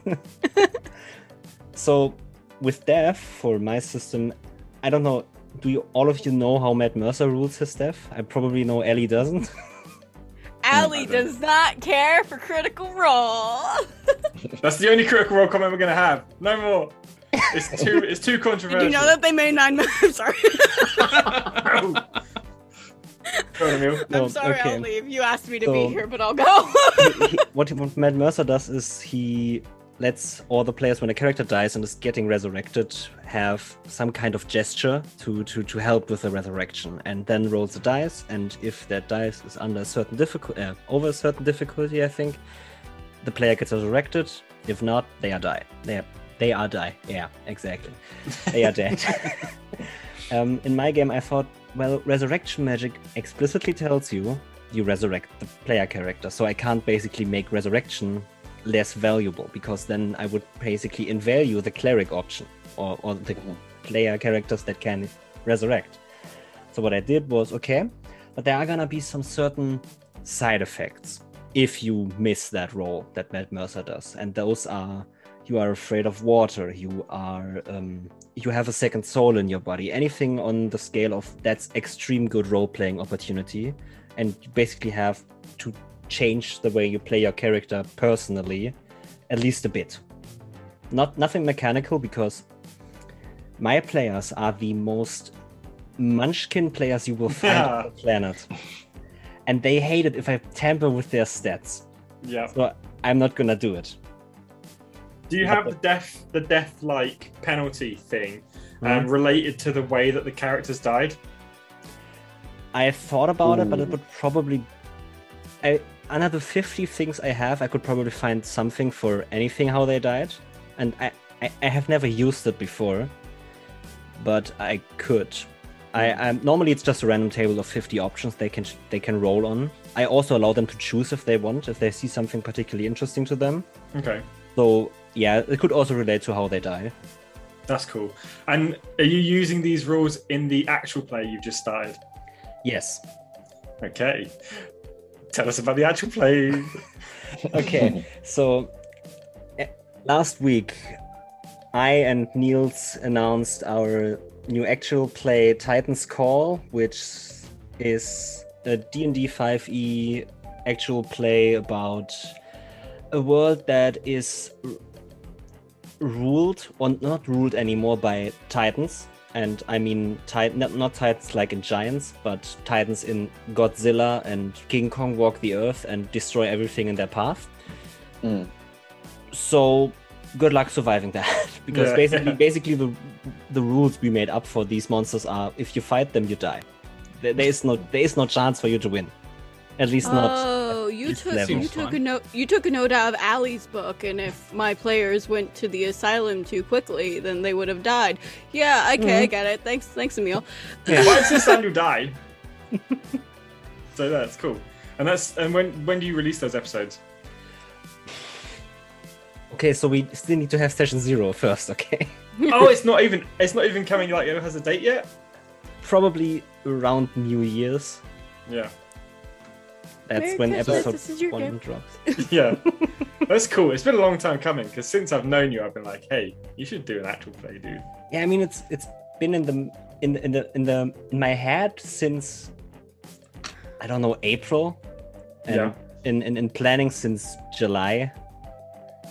So, with dev, for my system, I don't know, all of you know how Matt Mercer rules his dev? I probably know Ellie doesn't. Allie does not care for Critical Role. That's the only Critical Role comment we're gonna have. No more. It's too controversial. Did you know that they made 9 I'm sorry. Go on, Emil. No, I'm sorry, okay. I'll leave. You asked me to So- be here, but I'll go. What Matt Mercer does is he lets all the players, when a character dies and is getting resurrected, have some kind of gesture to help with the resurrection, and then rolls the dice. And if that dice is under a certain over a certain difficulty, I think the player gets resurrected. If not, they are die. They are die. Yeah, exactly. They are dead. In my game, I thought, well, resurrection magic explicitly tells you resurrect the player character, so I can't basically make resurrection less valuable, because then I would basically invalue the cleric option or the player characters that can resurrect. So what I did was, okay, but there are gonna be some certain side effects if you miss that roll that Matt Mercer does, and those are: you are afraid of water, you have a second soul in your body, anything on the scale of that's extreme good role-playing opportunity, and you basically have to change the way you play your character personally, at least a bit. Nothing mechanical, because my players are the most munchkin players you will find on the planet. And they hate it if I tamper with their stats. Yeah. So I'm not gonna do it. Do you have the death like penalty thing related to the way that the characters died? I thought about it, but it would probably... another 50 things I have, I could probably find something for anything how they died. And I have never used it before, but I could. Normally it's just a random table of 50 options they can roll on. I also allow them to choose if they want, if they see something particularly interesting to them. Okay. So yeah, it could also relate to how they die. That's cool. And are you using these rules in the actual play you've just started? Yes. Okay. Tell us about the actual play. Okay, so last week I and Niels announced our new actual play, Titan's Call, which is a D&D 5e actual play about a world that is ruled, or not ruled anymore, by Titans. And I mean, not Titans like in Giants, but Titans in Godzilla and King Kong walk the earth and destroy everything in their path. So good luck surviving that, because basically the rules we made up for these monsters are: if you fight them, you die. There is no chance for you to win. At least not. Oh, you took fun. a note. You took a note out of Allie's book, and if my players went to the asylum too quickly, then they would have died. Yeah, okay, I get it. Thanks, Emil. Why does Samuel die? So that's cool. And when do you release those episodes? Okay, so we still need to have session 0 first, okay? Oh, it's not even coming, like, it has a date yet? Probably around New Year's. Yeah. That's Merry when Christmas, episode this is your 1 game. drops. Yeah. That's cool. It's been a long time coming, because since I've known you, I've been like, hey, you should do an actual play, dude. Yeah, I mean it's been in my head since, I don't know, April, and in planning since July.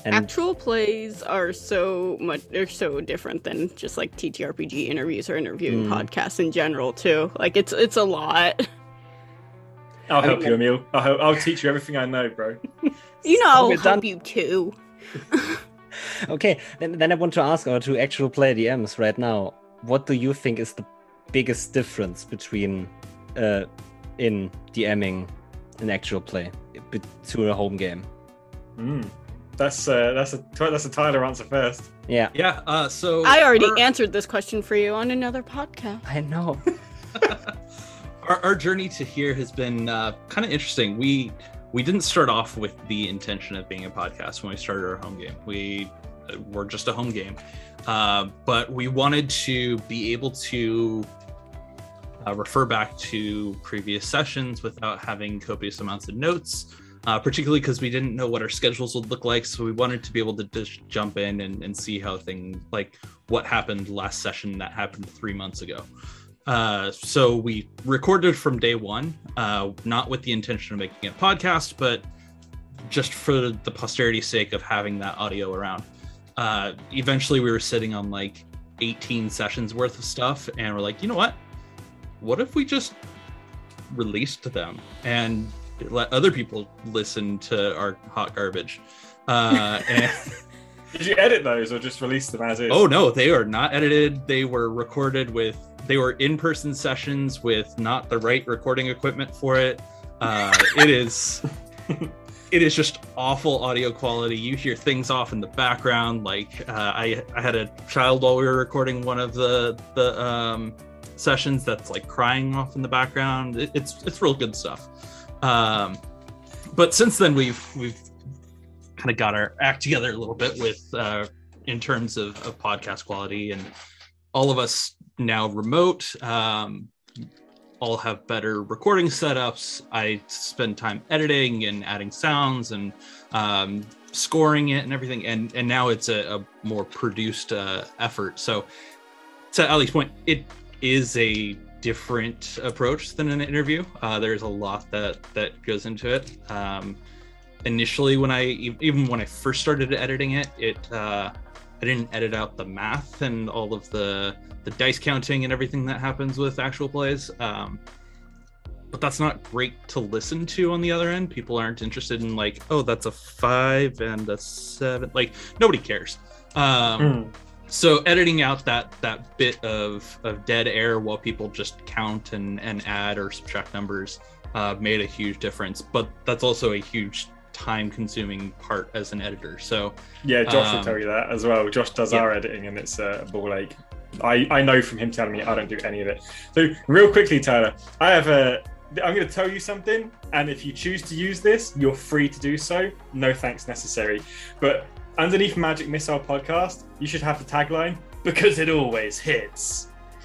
And Actual plays are they're so different than just like TTRPG interviews or interviewing podcasts in general too. Like it's a lot. I'll help you, Emil. I'll teach you everything I know, bro. You know, I'll we're done. help you too. okay, then I want to ask our two actual play DMs right now. What do you think is the biggest difference between in DMing an actual play to a home game? That's a Tyler answer first. Yeah. Yeah. So I already answered this question for you on another podcast. I know. Our journey to here has been kind of interesting. We didn't start off with the intention of being a podcast when we started our home game. We were just a home game, but we wanted to be able to refer back to previous sessions without having copious amounts of notes, particularly because we didn't know what our schedules would look like. So we wanted to be able to just jump in and see how things, like what happened last session that happened 3 months ago. So we recorded from day one, not with the intention of making a podcast, but just for the posterity's sake of having that audio around. Eventually we were sitting on like 18 sessions worth of stuff, and we're like, you know what if we just released them and let other people listen to our hot garbage? And Did you edit those or just release them as is? Oh no, they are not edited. They were recorded they were in-person sessions with not the right recording equipment for it. It is just awful audio quality. You hear things off in the background. Like I had a child while we were recording one of the sessions that's like crying off in the background. It's real good stuff. But since then we've kind of got our act together a little bit with in terms of podcast quality, and all of us now remote, all have better recording setups. I spend time editing and adding sounds and scoring it and everything, and now it's a more produced effort. So to Ali's point, it is a different approach than an interview. There's a lot that goes into it. Initially, when I first started editing it, I didn't edit out the math and all of the dice counting and everything that happens with actual plays. But that's not great to listen to on the other end. People aren't interested in like, oh, that's a 5 and a 7. Like, nobody cares. So editing out that bit of dead air while people just count and add or subtract numbers made a huge difference. But that's also a huge time-consuming part as an editor. So yeah, Josh will tell you that as well. Josh does our editing, and it's a ball ache. I know from him telling me I don't do any of it. So real quickly, Tyler, I'm going to tell you something, and if you choose to use this, you're free to do so. No thanks necessary. But underneath Magic Missile Podcast, you should have the tagline, because it always hits.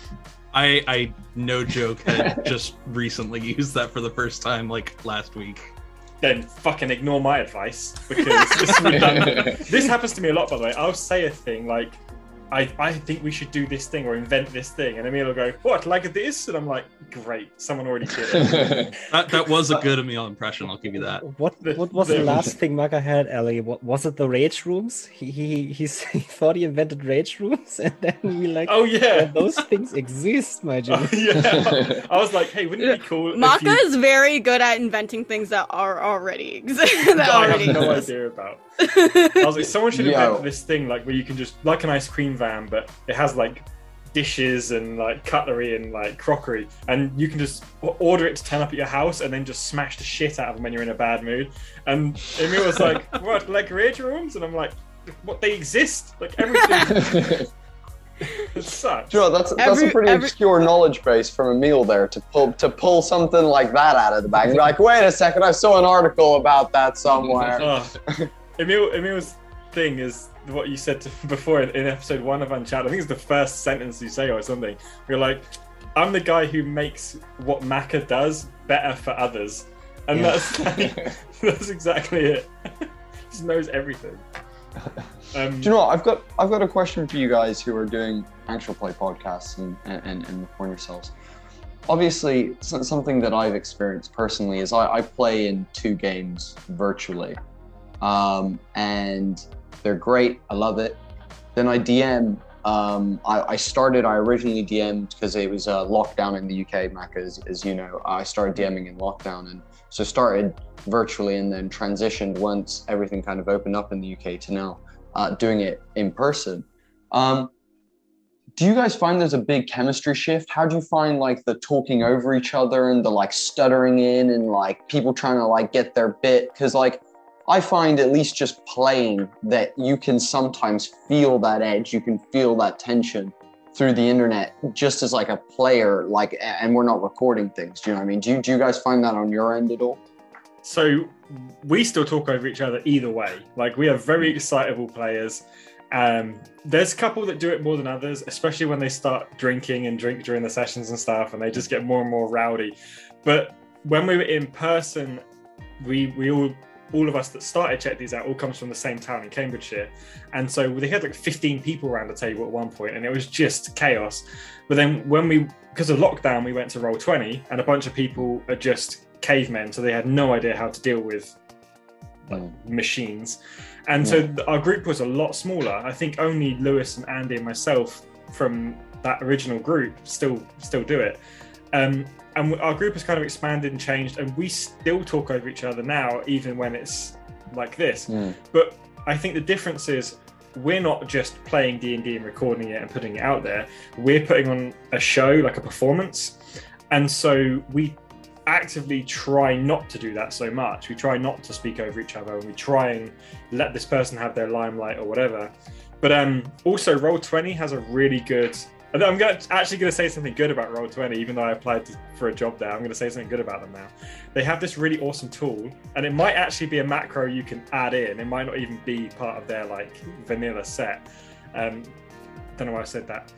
I no joke, had just recently used that for the first time like last week. Then fucking ignore my advice, because this is redundant. This happens to me a lot, by the way. I'll say a thing like, I think we should do this thing or invent this thing, and Emil will go, what, like this? And I'm like, great, someone already did it. that was a good Emil impression, I'll give you that. What was the last thing Maka had, Ali? Was it the rage rooms? He thought he invented rage rooms, and then we like, oh yeah, those things exist, my G. Yeah, I was like, hey, wouldn't it be cool? Maka is very good at inventing things that are already exist. I have no idea about. I was like, someone should invent this thing like where you can just, like an ice cream van, but it has like dishes and like cutlery and like crockery, and you can just order it to turn up at your house and then just smash the shit out of them when you're in a bad mood. And Emil was like, what, like rage rooms? And I'm like, what, they exist? Like everything. It sucks. Do you know, that's a pretty obscure knowledge base from Emil there to pull something like that out of the bag and be like, wait a second, I saw an article about that somewhere. Emil's thing is what you said before in episode 1 of Uncharted. I think it's the first sentence you say or something. You're like, I'm the guy who makes what Maka does better for others. And that's exactly it. He just knows everything. Do you know what? I've got a question for you guys who are doing actual play podcasts and recording yourselves. Obviously, something that I've experienced personally is I play in 2 games virtually. And They're great. I love it. Then I DM. I originally DM'd because it was lockdown in the UK, Mac, as you know. I started DMing in lockdown, and so started virtually and then transitioned once everything kind of opened up in the UK to now doing it in person. Do you guys find there's a big chemistry shift? How do you find like the talking over each other and the like stuttering in and like people trying to like get their bit? Because like I find at least just playing that you can sometimes feel that edge, you can feel that tension through the internet just as like a player, like, and we're not recording things. Do you know what I mean? Do you guys find that on your end at all? So we still talk over each other either way. Like we have very excitable players. There's a couple that do it more than others, especially when they start drinking and drink during the sessions and stuff, and they just get more and more rowdy. But when we were in person, we all of us that started Check These Out all comes from the same town in Cambridgeshire, and so they had like 15 people around the table at one point, and it was just chaos. But then because of lockdown, we went to Roll20, and a bunch of people are just cavemen, so they had no idea how to deal with machines. And so our group was a lot smaller. I think only Lewis and Andy and myself from that original group still do it. And our group has kind of expanded and changed, and we still talk over each other now, even when it's like this. But I think the difference is we're not just playing D&D and recording it and putting it out there. We're putting on a show, like a performance. And so we actively try not to do that so much. We try not to speak over each other, and we try and let this person have their limelight or whatever. But also Roll20 has a really good, I'm actually going to say something good about Roll20, even though I applied for a job there. I'm going to say something good about them now. They have this really awesome tool, and it might actually be a macro you can add in. It might not even be part of their like vanilla set. Don't know why I said that.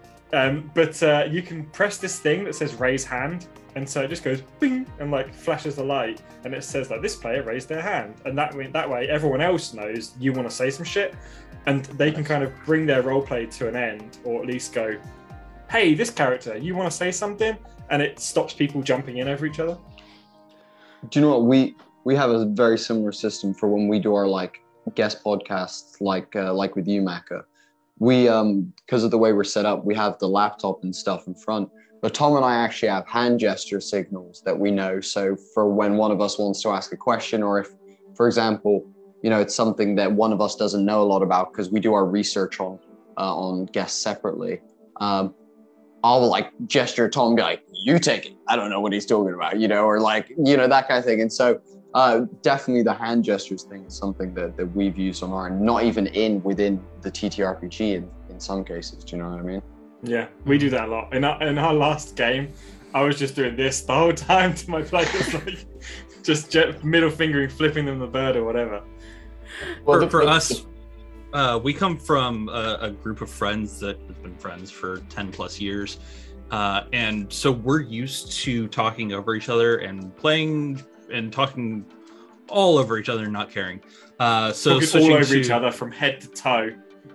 But you can press this thing that says raise hand, and so it just goes bing and like flashes the light, and it says like this player raised their hand, and that way everyone else knows you want to say some shit, and they can kind of bring their roleplay to an end, or at least go, hey, this character, you want to say something, and it stops people jumping in over each other. Do you know what we have a very similar system for when we do our like guest podcasts, like with you, Maka. We because of the way we're set up, we have the laptop and stuff in front. But Tom and I actually have hand gesture signals that we know. So for when one of us wants to ask a question, or if, for example, it's something that one of us doesn't know a lot about because we do our research on guests separately. I'll like gesture Tom, be like, you take it. I don't know what he's talking about, or like, that kind of thing. And so definitely the hand gestures thing is something that we've used on our end, not even within the TTRPG in some cases. Do you know what I mean? Yeah, we do that a lot. In our last game, I was just doing this the whole time to my players, like just middle fingering, flipping them the bird or whatever. Well, for us, we come from a group of friends that have been friends for 10 plus years. And so we're used to talking over each other and playing and talking all over each other and not caring. So all over each other from head to toe.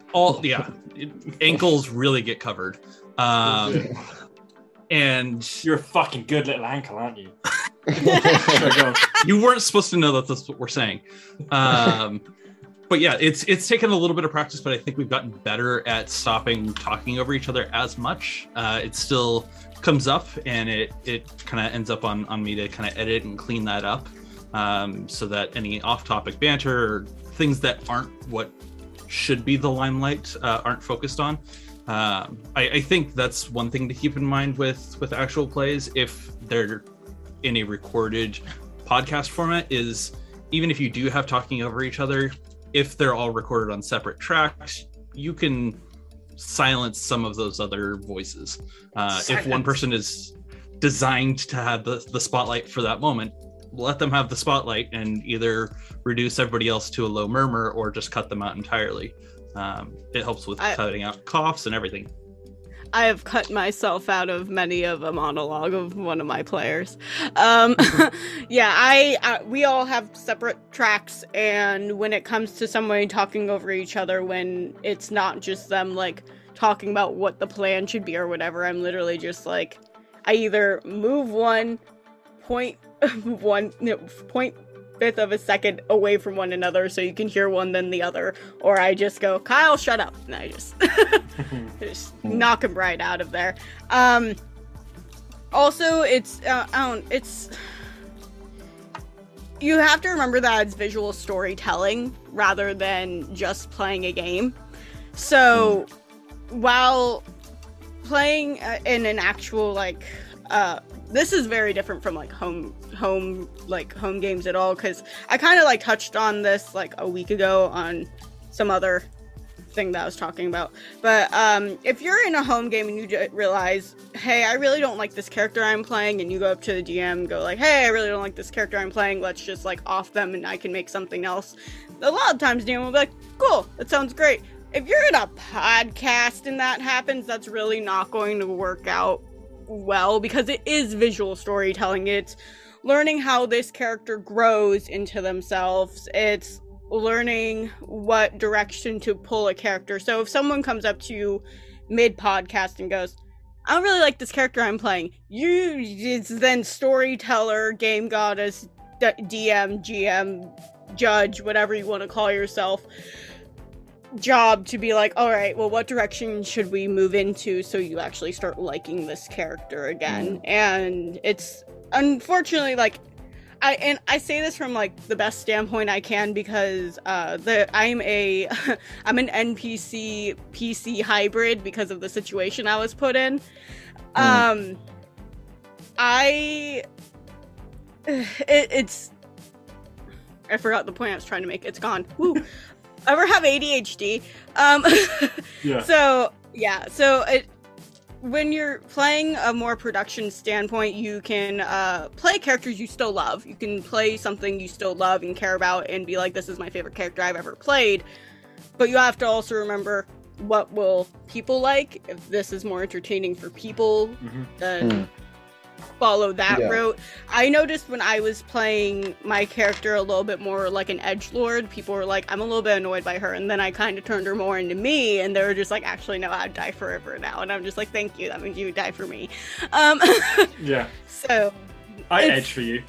Ankles really get covered. And you're a fucking good little ankle, aren't you? You weren't supposed to know that that's what we're saying. But yeah, it's taken a little bit of practice, but I think we've gotten better at stopping talking over each other as much. It still comes up, and it kind of ends up on me to kind of edit and clean that up, so that any off-topic banter or things that aren't what should be the limelight aren't focused on. I think that's one thing to keep in mind with actual plays, if they're in a recorded podcast format, is even if you do have talking over each other, if they're all recorded on separate tracks, you can silence some of those other voices. If one person is designed to have the spotlight for that moment, let them have the spotlight and either reduce everybody else to a low murmur or just cut them out entirely. It helps with cutting out coughs and everything. I have cut myself out of many of a monologue of one of my players. We all have separate tracks, and when it comes to somebody talking over each other, when it's not just them like talking about what the plan should be or whatever, I'm literally just like, I either move point fifth of a second away from one another so you can hear one then the other, or I just go, Kyle, shut up, and I just just knock him right out of there. Also, it's you have to remember that it's visual storytelling rather than just playing a game. So while playing in an actual this is very different from like home games at all, because I kind of like touched on this like a week ago on some other thing that I was talking about. But if you're in a home game and you realize, hey, I really don't like this character I'm playing, and you go up to the DM and go like, hey, I really don't like this character I'm playing, let's just like off them and I can make something else. A lot of times DM will be like, cool, that sounds great. If you're in a podcast and that happens, that's really not going to work out well, because it is visual storytelling. It's learning how this character grows into themselves. It's learning what direction to pull a character. So if someone comes up to you mid-podcast and goes, I don't really like this character I'm playing, it's then storyteller, game goddess, DM, GM, judge, whatever you want to call yourself, job to be like, all right, well, what direction should we move into so you actually start liking this character again? And it's unfortunately like, I say this from like the best standpoint I can, because I'm an NPC PC hybrid because of the situation I was put in. It's I forgot the point I was trying to make. It's gone. Woo. Ever have ADHD? Yeah. So when you're playing a more production standpoint, you can play characters you still love. You can play something you still love and care about and be like, this is my favorite character I've ever played. But you have to also remember, what will people like? If this is more entertaining for people, then follow that route. I noticed when I was playing my character a little bit more like an edgelord, people were like, I'm a little bit annoyed by her, and then I kind of turned her more into me, and they were just like, actually no, I'd die forever now, and I'm just like, thank you, that means you would die for me. Yeah. So I edge for you.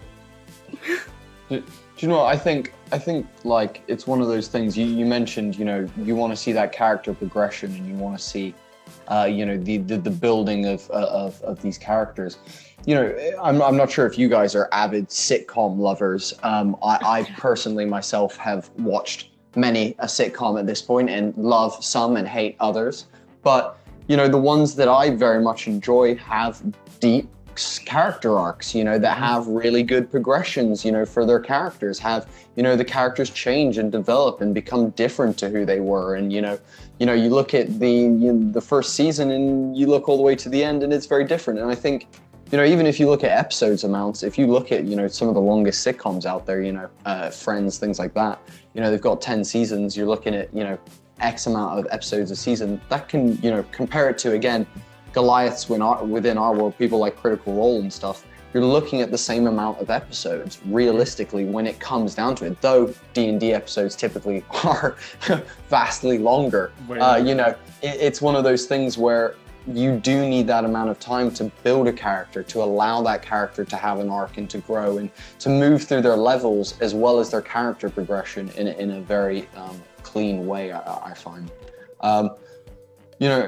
Do you know what, I think like it's one of those things you mentioned, you know, you want to see that character progression, and you want to see you know, the building of these characters. You know, I'm not sure if you guys are avid sitcom lovers. I personally myself have watched many a sitcom at this point and love some and hate others. But, you know, the ones that I very much enjoy have deep character arcs, you know, that have really good progressions, you know, for their characters, have, you know, the characters change and develop and become different to who they were. And, you know, you look at the first season and you look all the way to the end and it's very different. And I think, you know, even if you look at episodes amounts, if you look at, you know, some of the longest sitcoms out there, you know, Friends, things like that, you know, they've got 10 seasons, you're looking at, you know, X amount of episodes a season. That can, you know, compare it to, again, Goliaths within our world, people like Critical Role and stuff, you're looking at the same amount of episodes realistically when it comes down to it, though D&D episodes typically are vastly longer. You know, it's one of those things where you do need that amount of time to build a character, to allow that character to have an arc and to grow and to move through their levels as well as their character progression in a very clean way, I find. You know,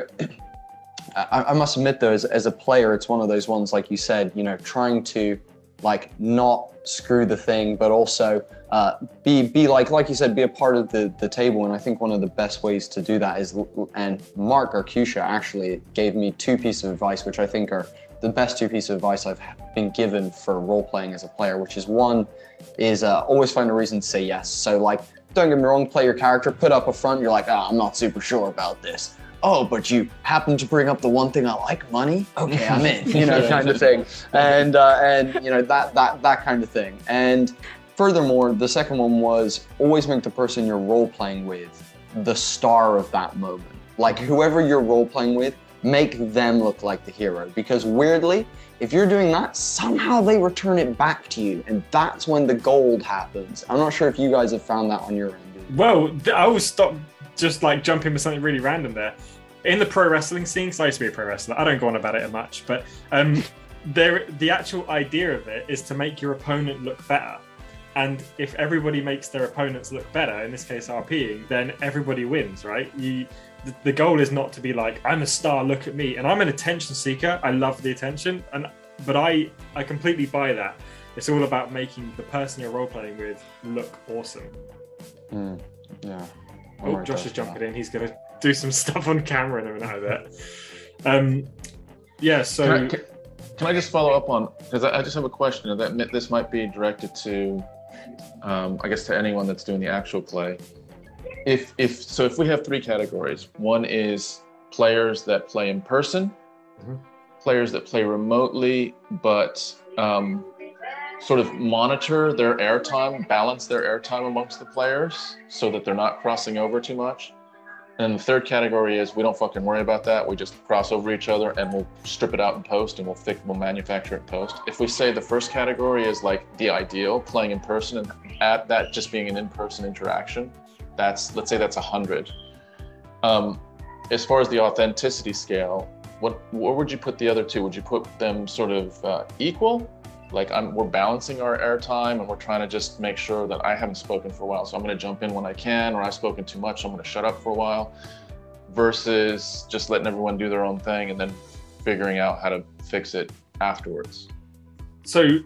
I must admit though, as a player, it's one of those ones, like you said, you know, trying to like not screw the thing, but also be like you said, be a part of the table. And I think one of the best ways to do that is, and Mark Arcusha actually gave me 2 pieces of advice, which I think are the best 2 pieces of advice I've been given for role playing as a player, which is one is always find a reason to say yes. So like, don't get me wrong, play your character, put up a front, you're like, I'm not super sure about this. Oh, but you happen to bring up the one thing I like, money? Okay, I'm in, you know, kind of thing. And you know, that kind of thing. And furthermore, the second one was always make the person you're role-playing with the star of that moment. Like whoever you're role-playing with, make them look like the hero. Because weirdly, if you're doing that, somehow they return it back to you. And that's when the gold happens. I'm not sure if you guys have found that on your end. Well, I will stop just like jumping with something really random there. In the pro wrestling scene, because I used to be a pro wrestler, I don't go on about it much, but the actual idea of it is to make your opponent look better. And if everybody makes their opponents look better, in this case RPing, then everybody wins, right? The goal is not to be like, I'm a star, look at me. And I'm an attention seeker. I love the attention. But I completely buy that. It's all about making the person you're role-playing with look awesome. Yeah. Oh, Josh is jumping in. He's going to do some stuff on camera in a minute, I bet. Yeah, so... Can I just follow up on, because I just have a question that this might be directed to, I guess, to anyone that's doing the actual play. If we have 3 categories, one is players that play in person, players that play remotely, but sort of monitor their airtime, balance their airtime amongst the players so that they're not crossing over too much. And the third category is we don't fucking worry about that. We just cross over each other and we'll strip it out in post and we'll manufacture it in post. If we say the first category is like the ideal, playing in person and at that just being an in-person interaction, let's say that's 100. As far as the authenticity scale, where would you put the other 2? Would you put them sort of equal? Like we're balancing our airtime and we're trying to just make sure that I haven't spoken for a while, so I'm going to jump in when I can, or I've spoken too much, so I'm going to shut up for a while, versus just letting everyone do their own thing and then figuring out how to fix it afterwards. So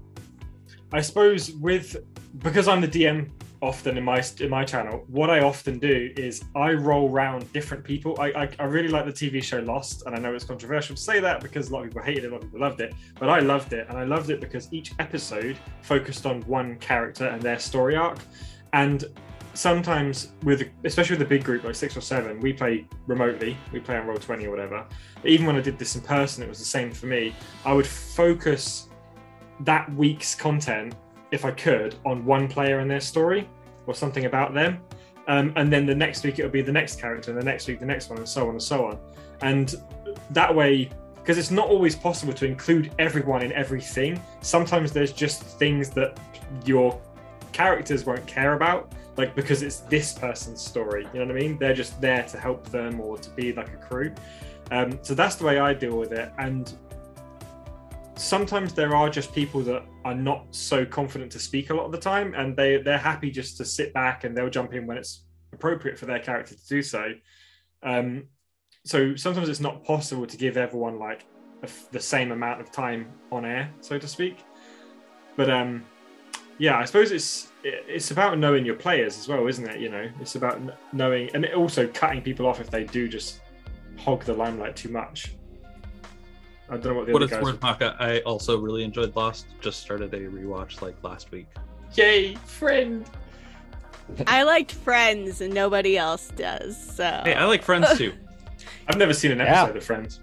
I suppose because I'm the DM often in my channel, what I often do is I roll round different people. I really like the TV show Lost, and I know it's controversial to say that because a lot of people hated it, a lot of people loved it, but I loved it, and I loved it because each episode focused on one character and their story arc. And sometimes especially with a big group like 6 or 7, we play remotely, we play on Roll20 or whatever. But even when I did this in person, it was the same for me. I would focus that week's content, if I could, on one player and their story or something about them. And then the next week it would be the next character, and the next week the next one, and so on and so on. And that way, because it's not always possible to include everyone in everything, sometimes there's just things that your characters won't care about, like because it's this person's story, you know what I mean? They're just there to help them or to be like a crew. So that's the way I deal with it. And sometimes there are just people that are not so confident to speak a lot of the time, and they're happy just to sit back and they'll jump in when it's appropriate for their character to do so. So sometimes it's not possible to give everyone like the same amount of time on air, so to speak. But yeah, I suppose it's about knowing your players as well, isn't it? You know, it's about knowing, and also cutting people off if they do just hog the limelight too much. I don't know what the other it's guys worth, Maka, I also really enjoyed Lost. Just started a rewatch like last week. Yay, friend! I liked Friends and nobody else does, so... Hey, I like Friends too. I've never seen an episode of Friends.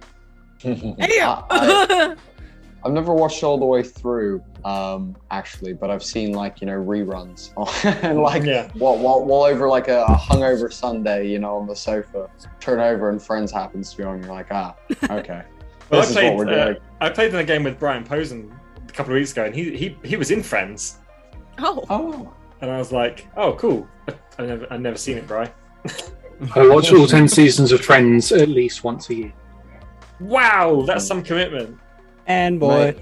I've never watched all the way through, actually, but I've seen like, you know, reruns and like while over like a hungover Sunday, you know, on the sofa, turn over and Friends happens to be on. You're like, okay. Well, this is what we're doing. I played in a game with Brian Posen a couple of weeks ago, and he was in Friends. Oh. And I was like, oh, cool. I've never seen it, Brian. I watch all 10 seasons of Friends at least once a year. Wow, that's some commitment. And boy.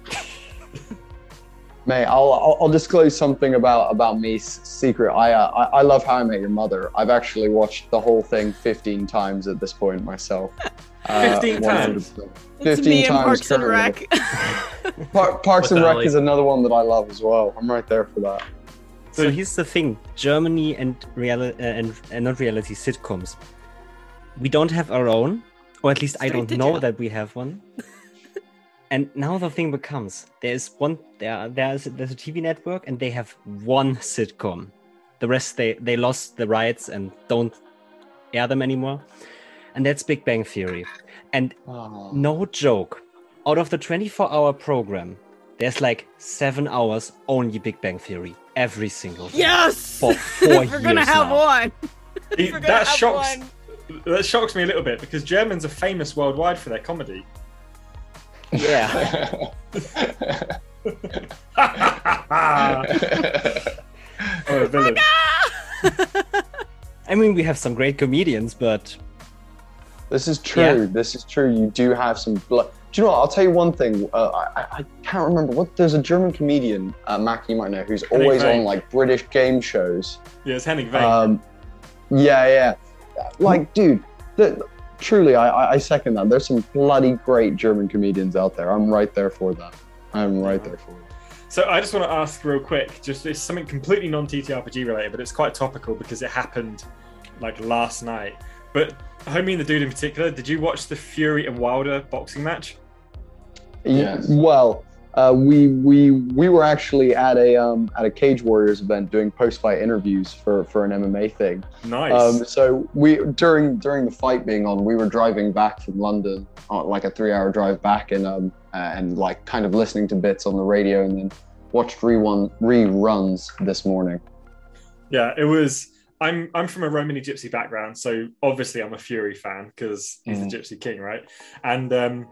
Mate, I'll disclose something about me secret. I love How I Met Your Mother. I've actually watched the whole thing 15 times at this point myself. 15 times. 15 times. Parks and Rec. Parks and Rec is another one that I love as well. I'm right there for that. So here's the thing: Germany and not reality sitcoms. We don't have our own, or at least I don't know that we have one. And now the thing becomes: there's a TV network, and they have one sitcom. The rest they lost the rights and don't air them anymore. And that's Big Bang Theory. And no joke, out of the 24-hour program, there's like 7 hours only Big Bang Theory every single day. Yes! For 4 years We're gonna have now. one. That shocks me a little bit, because Germans are famous worldwide for their comedy. Yeah. Oh, a villain. I mean, we have some great comedians, but... This is true. Yeah. This is true. You do have some blood. Do you know what? I'll tell you one thing. I can't remember what. There's a German comedian, Mac, you might know, who's Henning always Wehn. on like British game shows. Yeah, it's Henning Wehn. Yeah. Like, dude, truly, I second that. There's some bloody great German comedians out there. I'm right there for that. So I just want to ask real quick, just it's something completely non-TTRPG related, but it's quite topical because it happened like last night. But Homie and the Dude in particular, did you watch the Fury and Wilder boxing match? Yes. Well, we were actually at a Cage Warriors event doing post-fight interviews for an MMA thing. Nice. So we during the fight being on, we were driving back from London, like a 3-hour drive back, and like kind of listening to bits on the radio, and then watched reruns this morning. Yeah, it was. I'm from a Romany Gypsy background, so obviously I'm a Fury fan because he's the Gypsy King, right? And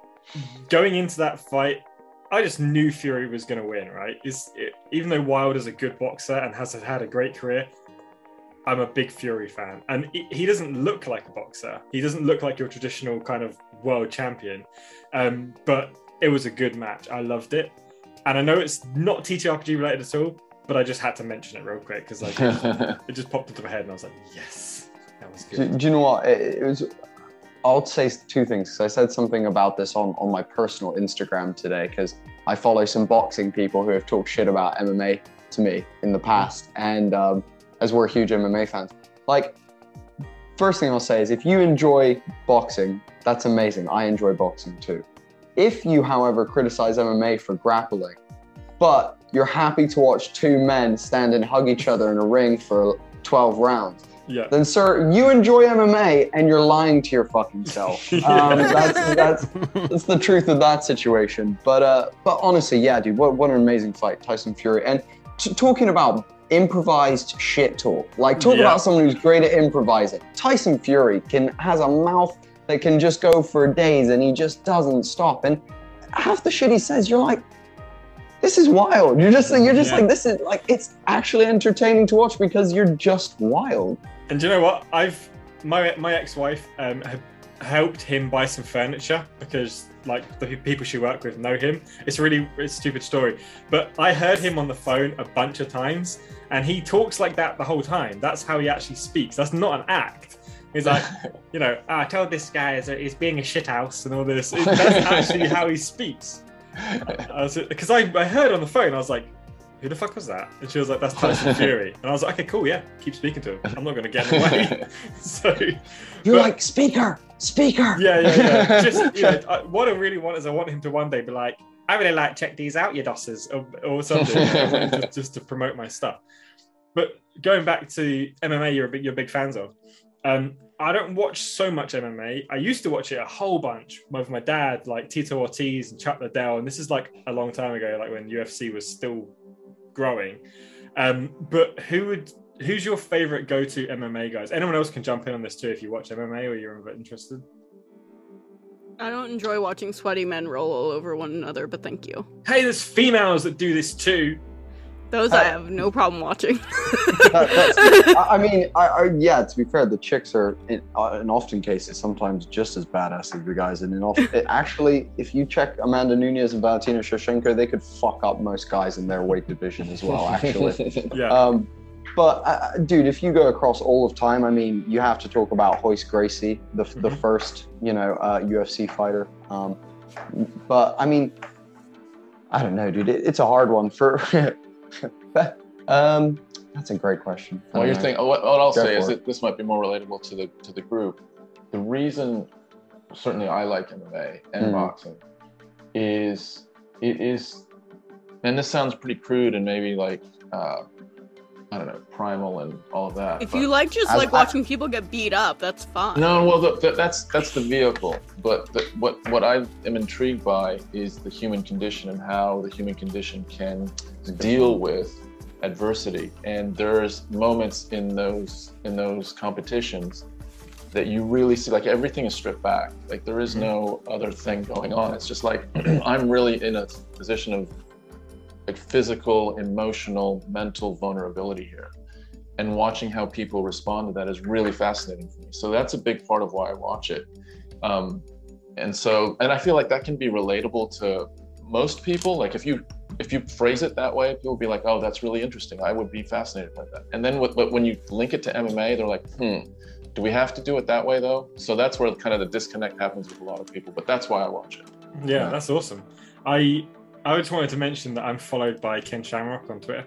going into that fight, I just knew Fury was going to win, right? Even though Wilder's a good boxer and has had a great career, I'm a big Fury fan. And he doesn't look like a boxer. He doesn't look like your traditional kind of world champion. But it was a good match. I loved it. And I know it's not TTRPG related at all, but I just had to mention it real quick because like, it just popped into my head and I was like, yes, that was good. Do you know what? It was... I'll say two things, because I said something about this on my personal Instagram today, because I follow some boxing people who have talked shit about MMA to me in the past, and as we're huge MMA fans. Like, first thing I'll say is if you enjoy boxing, that's amazing. I enjoy boxing too. If you, however, criticize MMA for grappling, but you're happy to watch two men stand and hug each other in a ring for 12 rounds, Yeah. then sir, you enjoy MMA and you're lying to your fucking self. That's the truth of that situation. But honestly, yeah, dude, what an amazing fight, Tyson Fury. And talking about improvised shit talk, like talk about someone who's great at improvising. Tyson Fury has a mouth that can just go for days and he just doesn't stop. And half the shit he says, you're like, this is wild. You're just like, this is like, it's actually entertaining to watch because you're just wild. And do you know what? My ex-wife helped him buy some furniture because like the people she worked with know him. It's a stupid story, but I heard him on the phone a bunch of times, and he talks like that the whole time. That's how he actually speaks. That's not an act. He's like, I told this guy he's being a shithouse and all this. That's actually how he speaks. Because I heard on the phone, I was like, who the fuck was that? And she was like, that's Tyson Fury. And I was like, okay, cool, yeah, keep speaking to him. I'm not going to get in the way. So you're like, speaker. Yeah. Just, what I really want is I want him to one day be like, I really like check these out, you dosses, or something, just to promote my stuff. But going back to MMA, you're big fans of. I don't watch so much MMA. I used to watch it a whole bunch with my dad, like Tito Ortiz and Chuck Liddell. And this is like a long time ago, like when UFC was still growing. But who's your favorite go-to MMA guys? Anyone else can jump in on this too if you watch MMA or you're interested. I don't enjoy watching sweaty men roll all over one another, but thank you. Hey, there's females that do this too. Those I have no problem watching. Yeah, to be fair, the chicks are in often cases sometimes just as badass as the guys. And actually, if you check Amanda Nunes and Valentina Shevchenko, they could fuck up most guys in their weight division as well, actually. Yeah. But dude, if you go across all of time, I mean, you have to talk about Royce Gracie, the first, UFC fighter. But I mean, I don't know, dude. It's a hard one for. That's a great question. What I'll say is that this might be more relatable to the group. The reason, certainly, I like MMA and boxing is it is, and this sounds pretty crude and maybe like I don't know, primal and all of that. If you watching people get beat up, that's fine. No, well, that's the vehicle. But what I am intrigued by is the human condition and how the human condition can deal with adversity. And there's moments in those competitions that you really see, like everything is stripped back. Like there is no other thing going on. It's just like I'm really in a position of like physical, emotional, mental vulnerability here. And watching how people respond to that is really fascinating for me. So that's a big part of why I watch it. And I feel like that can be relatable to most people, like if you phrase it that way, people will be like, oh, that's really interesting. I would be fascinated by that. And then but when you link it to MMA, they're like, do we have to do it that way though? So that's where kind of the disconnect happens with a lot of people, but that's why I watch it. Yeah, that's awesome. I just wanted to mention that I'm followed by Ken Shamrock on Twitter.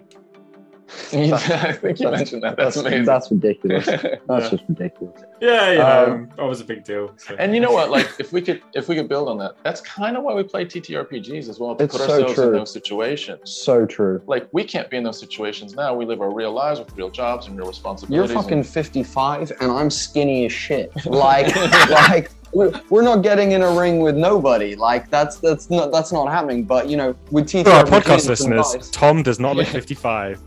I think you mentioned that. That's amazing. That's ridiculous. That's just ridiculous. Yeah, that was a big deal. So. And you know what? Like, if we could build on that, that's kind of why we play TTRPGs as well, to It's put so ourselves true. in those situations. So true. Like, we can't be in those situations now. We live our real lives with real jobs and real You're responsibilities. fucking 55 and I'm skinny as shit. Like, we're not getting in a ring with nobody. Like, that's not happening. But, you know, with TTRPGs, For our podcast and some listeners, guys- Tom does not look 55.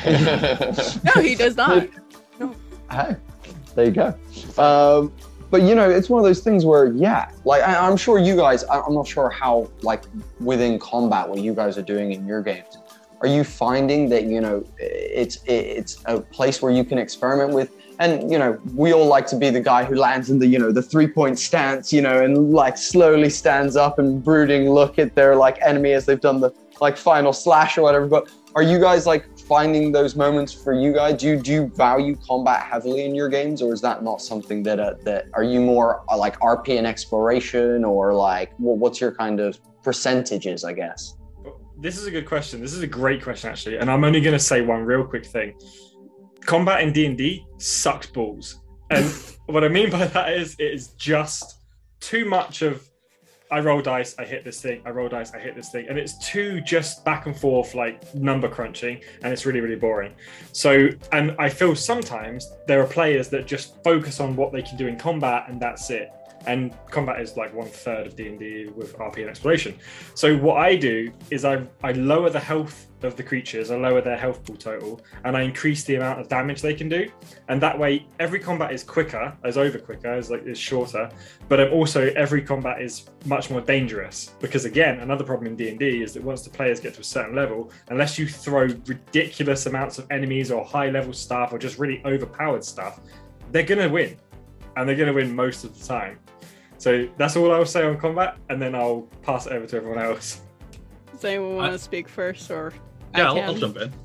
No, he does not. Hey, there you go. But you know, it's one of those things where, yeah, like I'm sure you guys, I'm not sure how, like within combat, what you guys are doing in your games. Are you finding that, you know, it's a place where you can experiment with? And, you know, we all like to be the guy who lands in the, you know, the 3-point stance, you know, and like slowly stands up and brooding look at their like enemy as they've done the like final slash or whatever. But are you guys like finding those moments for you guys? Do you value combat heavily in your games, or is that not something that are you more like RP and exploration, or like what's your kind of percentages, I guess? This is a good question. This is a great question, actually. And I'm only going to say one real quick thing. Combat in D&D sucks balls. And what I mean by that is it is just too much of I roll dice, I hit this thing, I roll dice, I hit this thing. And it's too just back and forth, like number crunching. And it's really, really boring. So, and I feel sometimes there are players that just focus on what they can do in combat and that's it. And combat is like 1/3 of D&D with RP and exploration. So what I do is I lower the health of the creatures, I lower their health pool total, and I increase the amount of damage they can do. And that way, every combat is quicker, is shorter. But also, every combat is much more dangerous because, again, another problem in D&D is that once the players get to a certain level, unless you throw ridiculous amounts of enemies or high-level stuff or just really overpowered stuff, they're gonna win, and they're gonna win most of the time. So that's all I'll say on combat, and then I'll pass it over to everyone else. Does anyone want to speak first, or Yeah, I I'll jump in.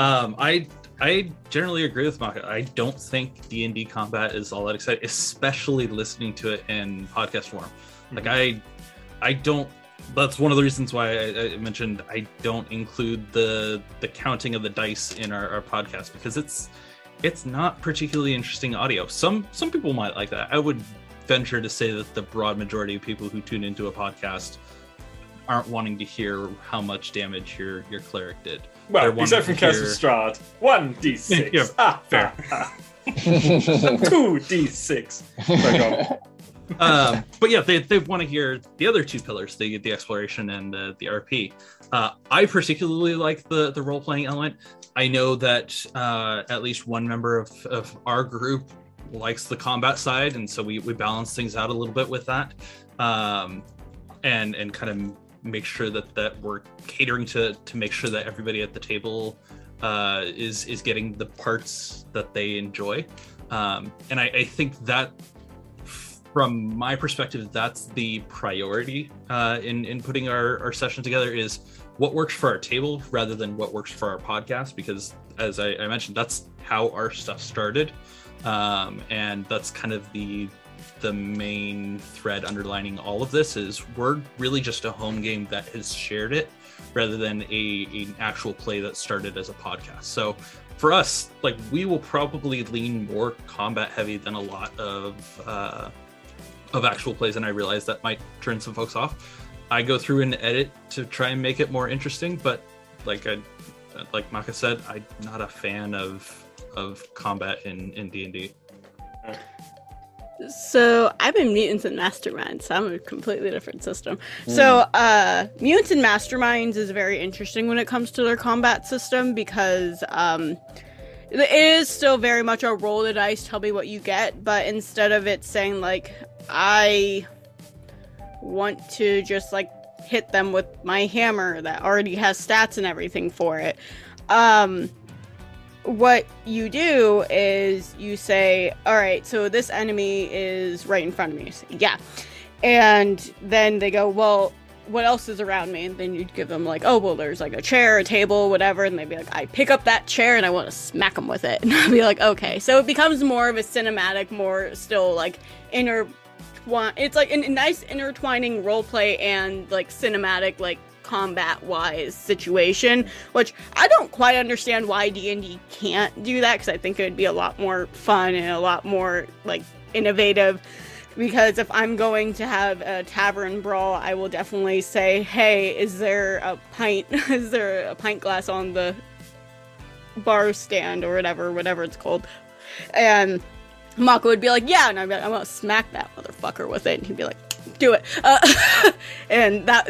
I generally agree with Maka. I don't think D&D combat is all that exciting, especially listening to it in podcast form. Like I don't. That's one of the reasons why I mentioned I don't include the counting of the dice in our podcast, because it's not particularly interesting audio. Some people might like that. I would venture to say that the broad majority of people who tune into a podcast aren't wanting to hear how much damage your cleric did. Well, except from Castle Strahd. 1d6. Yeah, fair. 2d6. But yeah, they want to hear the other two pillars, the exploration and the RP. I particularly like the role-playing element. I know that at least one member of our group likes the combat side, and so we balance things out a little bit with that, and kind of make sure that we're catering to make sure that everybody at the table is getting the parts that they enjoy, and I think that from my perspective, that's the priority in putting our session together, is what works for our table rather than what works for our podcast, because as I mentioned, that's how our stuff started. And that's kind of the main thread underlining all of this, is we're really just a home game that has shared it rather than an actual play that started as a podcast. So for us, like, we will probably lean more combat heavy than a lot of actual plays, and I realize that might turn some folks off. I go through and edit to try and make it more interesting, but like Maka said, I'm not a fan of combat in D&D. So I'm in Mutants and Masterminds, so I'm a completely different system. So Mutants and Masterminds is very interesting when it comes to their combat system, because it is still very much a roll the dice, tell me what you get, but instead of it saying like, I want to just like hit them with my hammer that already has stats and everything for it, what you do is you say, all right, so this enemy is right in front of me. You say, yeah. And then they go, well, what else is around me? And then you'd give them like, oh, well, there's like a chair, a table, whatever. And they'd be like, I pick up that chair and I want to smack them with it. And I'd be like, okay. So it becomes more of a cinematic, more still like it's like a nice intertwining roleplay and like cinematic, like combat-wise situation, which I don't quite understand why D&D can't do that, because I think it would be a lot more fun and a lot more like innovative. Because if I'm going to have a tavern brawl, I will definitely say, hey, is there a pint glass on the bar stand or whatever it's called? And Mako would be like, yeah, and I'd be like, I'm gonna smack that motherfucker with it. And he'd be like, do it. And that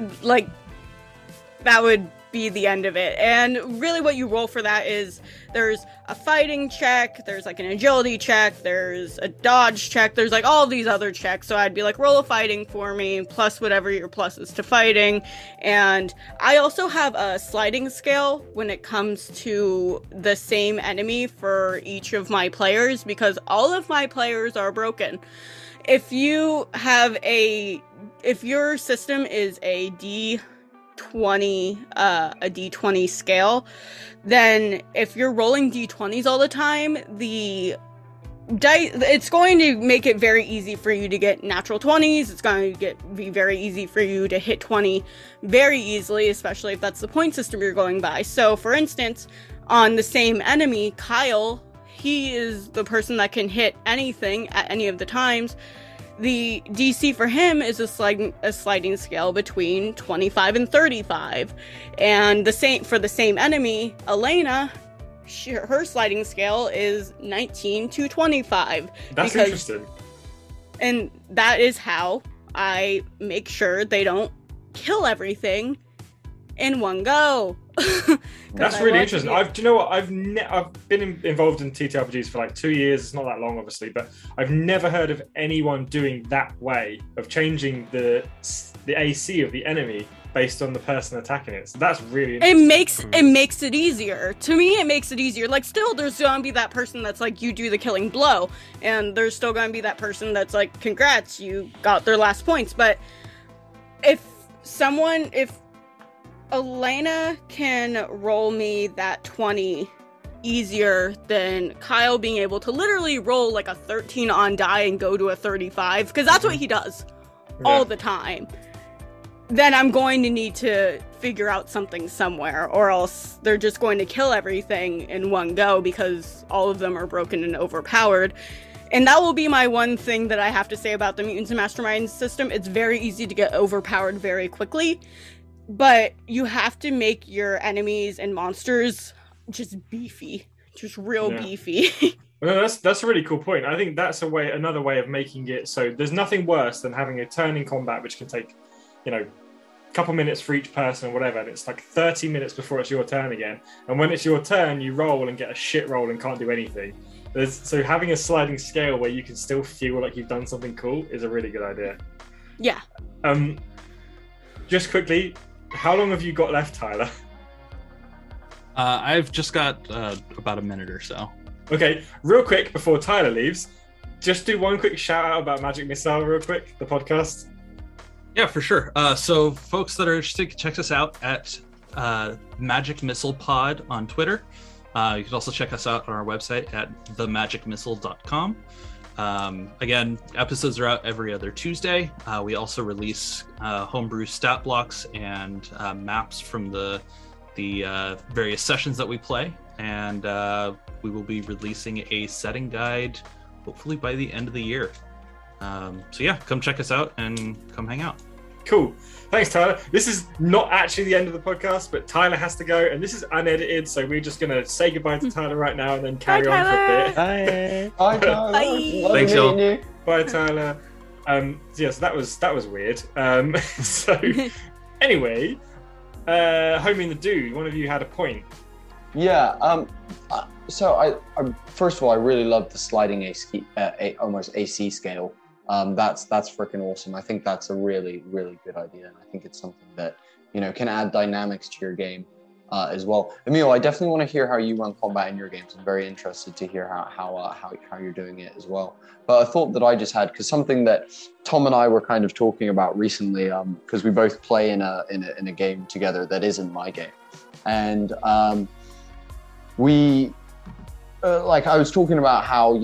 would be the end of it. And really what you roll for that is there's a fighting check, there's like an agility check, there's a dodge check, there's like all these other checks. So I'd be like, roll a fighting for me, plus whatever your plus is to fighting. And I also have a sliding scale when it comes to the same enemy for each of my players, because all of my players are broken. If your system is a D20 scale, then if you're rolling D20s all the time, it's going to make it very easy for you to get natural 20s. It's going to be very easy for you to hit 20 very easily, especially if that's the point system you're going by. So for instance, on the same enemy, Kyle, he is the person that can hit anything at any of the times. The DC for him is a sliding scale between 25 and 35. And for the same enemy, Elena, her sliding scale is 19 to 25. That's interesting. And that is how I make sure they don't kill everything in one go. That's really interesting. Do you know what? I've been involved in TTRPGs for like 2 years. It's not that long, obviously, but I've never heard of anyone doing that way of changing the AC of the enemy based on the person attacking it. So that's really interesting. It makes it easier. To me, it makes it easier. Like, still, there's gonna be that person that's like, you do the killing blow, and there's still gonna be that person that's like, congrats, you got their last points. But if Elena can roll me that 20 easier than Kyle being able to literally roll like a 13 on die and go to a 35, because that's what he does all the time, then I'm going to need to figure out something somewhere, or else they're just going to kill everything in one go because all of them are broken and overpowered. And that will be my one thing that I have to say about the Mutants and Masterminds system. It's very easy to get overpowered very quickly. But you have to make your enemies and monsters just beefy, just real beefy. Well, that's a really cool point. I think that's another way of making it so there's nothing worse than having a turn in combat which can take, a couple minutes for each person or whatever, and it's like 30 minutes before it's your turn again. And when it's your turn, you roll and get a shit roll and can't do anything. So having a sliding scale where you can still feel like you've done something cool is a really good idea. Yeah. Just quickly, how long have you got left, Tyler? I've just got about a minute or so. Okay, real quick before Tyler leaves, just do one quick shout out about Magic Missile real quick, the podcast. Yeah, for sure. So folks that are interested, check us out at Magic Missile Pod on Twitter. You can also check us out on our website at themagicmissile.com. Again, episodes are out every other Tuesday. We also release homebrew stat blocks and maps from the various sessions that we play, and we will be releasing a setting guide hopefully by the end of the year. So yeah, come check us out and come hang out. Cool. Thanks, Tyler. This is not actually the end of the podcast, but Tyler has to go, and this is unedited, so we're just going to say goodbye to Tyler right now and then carry on for a bit. Bye. Bye, Tyler. Bye. Thanks, y'all. You. Bye, Tyler. So that was weird. So anyway, Homie and the Dude, one of you had a point. Yeah. So I first of all, I really love the sliding almost AC scale. That's freaking awesome. I think that's a really, really good idea, and I think it's something that can add dynamics to your game. as well. Emil, I definitely want to hear how you run combat in your games. I'm very interested to hear how you're doing it as well. But a thought that I just had, because something that Tom and I were kind of talking about recently, because we both play in a game together that isn't my game, and we. Like I was talking about how,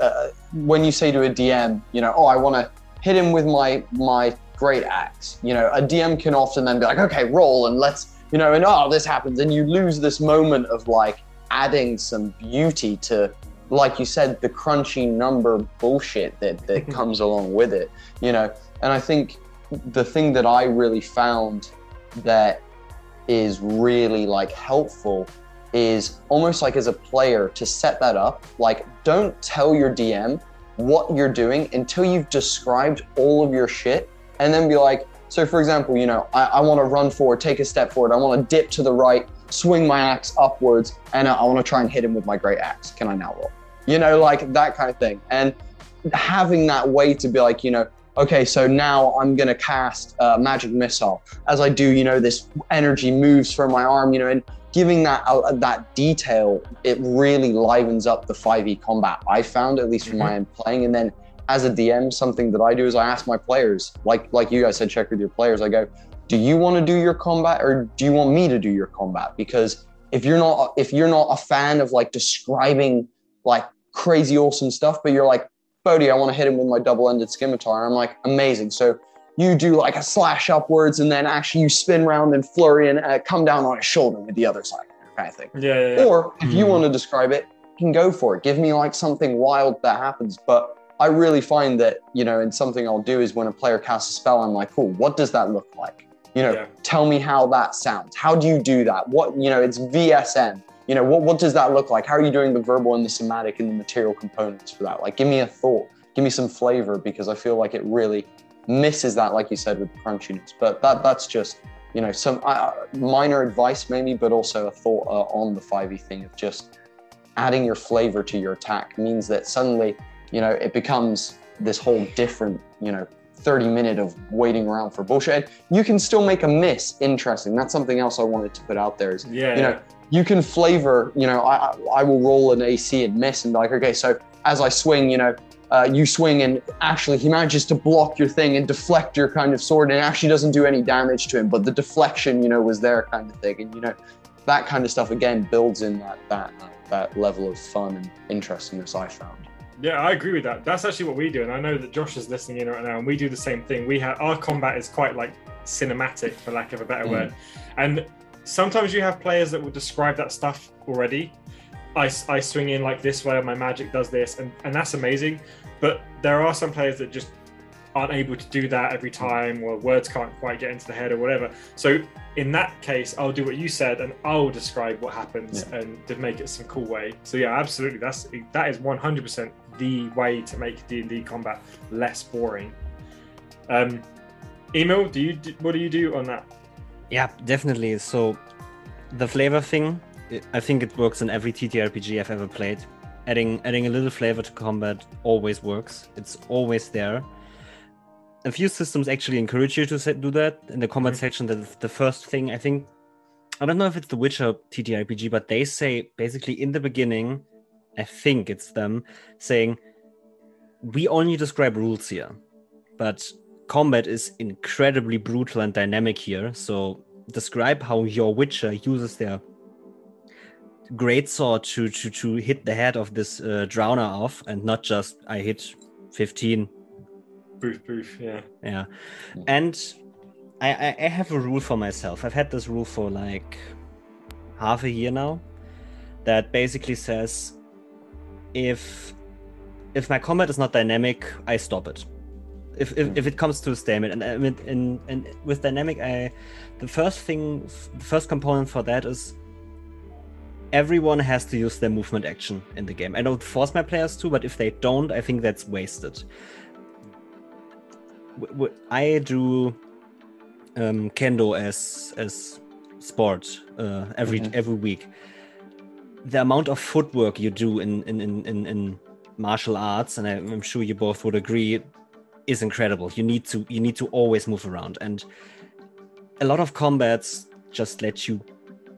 when you say to a DM, oh, I want to hit him with my great axe, a DM can often then be like, okay, roll and let's, and this happens. And you lose this moment of like adding some beauty to, like you said, the crunchy number bullshit that comes along with it, And I think the thing that I really found that is really like helpful is almost like as a player to set that up. Like, don't tell your DM what you're doing until you've described all of your shit, and then be like, so for example, I want to run forward, take a step forward, I want to dip to the right, swing my axe upwards, and I want to try and hit him with my great axe. Can I now roll? Like that kind of thing. And having that way to be like, okay, so now I'm going to cast Magic Missile. As I do, this energy moves from my arm, and giving that detail, it really livens up the 5e combat, I found, at least from my own playing. And then as a DM, something that I do is I ask my players, like you guys said, check with your players. I go, do you want to do your combat or do you want me to do your combat? Because if you're not a fan of like describing like crazy awesome stuff, but you're like, Bodhi, I want to hit him with my double-ended scimitar. I'm like, amazing. So you do like a slash upwards and then actually you spin around and flurry and come down on his shoulder with the other side, kind of thing. Yeah. Or if you want to describe it, you can go for it. Give me like something wild that happens. But I really find that, and something I'll do is when a player casts a spell, I'm like, cool, what does that look like? Tell me how that sounds. How do you do that? What, it's VSM. What does that look like? How are you doing the verbal and the somatic and the material components for that? Like, give me a thought, give me some flavor, because I feel like it really misses that, like you said, with crunchiness. But that's just, some minor advice maybe, but also a thought on the 5e thing of just adding your flavor to your attack means that suddenly, it becomes this whole different, 30-minute of waiting around for bullshit. You can still make a miss interesting. That's something else I wanted to put out there is, you can flavor, I will roll an AC and miss and be like, okay, so as I swing, you swing and actually he manages to block your thing and deflect your kind of sword and it actually doesn't do any damage to him, but the deflection, was there kind of thing. And, that kind of stuff, again, builds in that level of fun and interestingness I found. Yeah, I agree with that. That's actually what we do. And I know that Josh is listening in right now and we do the same thing. Our combat is quite like cinematic, for lack of a better word. And sometimes you have players that will describe that stuff already. I swing in like this way, my magic does this, and that's amazing. But there are some players that just aren't able to do that every time, or words can't quite get into the head or whatever. So in that case, I'll do what you said and I'll describe what happens and to make it some cool way. So yeah, absolutely. That is 100% the way to make D&D combat less boring. Emil, what do you do on that? Yeah, definitely. So the flavor thing, I think it works in every TTRPG I've ever played. Adding a little flavor to combat always works. It's always there. A few systems actually encourage you to do that. In the combat section, the first thing, I think, I don't know if it's the Witcher TTRPG, but they say basically in the beginning, I think it's them saying, we only describe rules here, but combat is incredibly brutal and dynamic here. So describe how your Witcher uses their greatsword to hit the head of this drowner off, and not just I hit 15. Boof, yeah. Yeah. And I have a rule for myself. I've had this rule for like half a year now that basically says if my combat is not dynamic, I stop it. If it comes to a stalemate. And with dynamic, the first component for that is everyone has to use their movement action in the game. I don't force my players to, but if they don't, I think that's wasted. I do kendo as sport every week. The amount of footwork you do in martial arts, and I'm sure you both would agree, is incredible. You need to always move around, and a lot of combats just let you.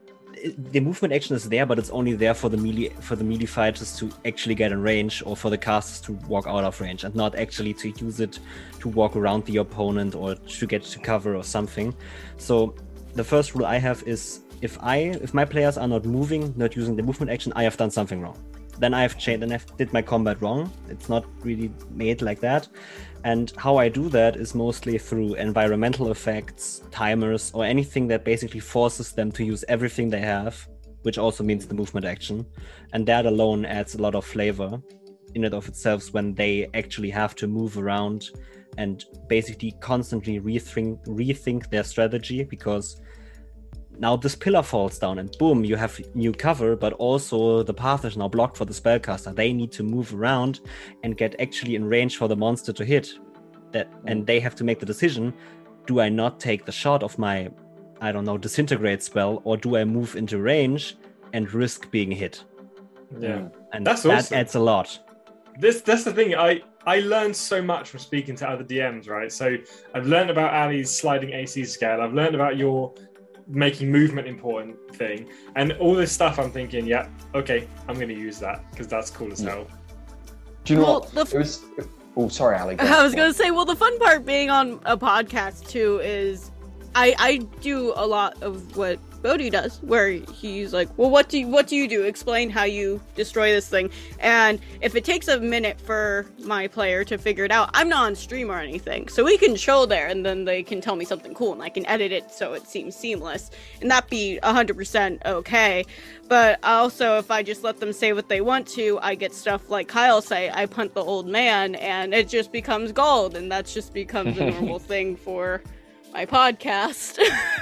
the movement action is there, but it's only there for the melee fighters to actually get in range, or for the casters to walk out of range, and not actually to use it to walk around the opponent or to get to cover or something. So the first rule I have is if my players are not moving, not using the movement action, I have done something wrong. Then I've changed and I did my combat wrong. It's not really made like that. And how I do that is mostly through environmental effects, timers, or anything that basically forces them to use everything they have, which also means the movement action. And that alone adds a lot of flavor in and of itself when they actually have to move around and basically constantly rethink their strategy, because now this pillar falls down and boom, you have new cover, but also the path is now blocked for the spellcaster. They need to move around and get actually in range for the monster to hit. And they have to make the decision, do I not take the shot of my, I don't know, disintegrate spell, or do I move into range and risk being hit? Yeah. And that's that awesome. adds a lot. That's the thing. I learned so much from speaking to other DMs, right? So I've learned about Ali's sliding AC scale. I've learned about your making movement important thing, and all this stuff. I'm thinking, yeah, okay, I'm going to use that because that's cool as hell. Do you know Well, what? It was. Oh, sorry, Ali. I was gonna say, well, the fun part being on a podcast too is I do a lot of what Bodhi does, where he's like, well, what do you do? Explain how you destroy this thing. And if it takes a minute for my player to figure it out, I'm not on stream or anything, so we can show there, and then they can tell me something cool, and I can edit it so it seems seamless, and that be 100% okay. But also, if I just let them say what they want to, I get stuff like Kyle say, I punt the old man, and it just becomes gold, and that just becomes a normal thing for my podcast.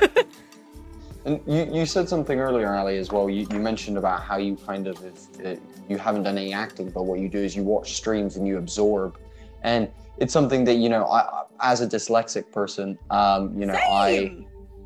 And you said something earlier, Ali, as well. You mentioned about how you kind of, you haven't done any acting, but what you do is you watch streams and you absorb. And it's something that, I, as a dyslexic person, Same.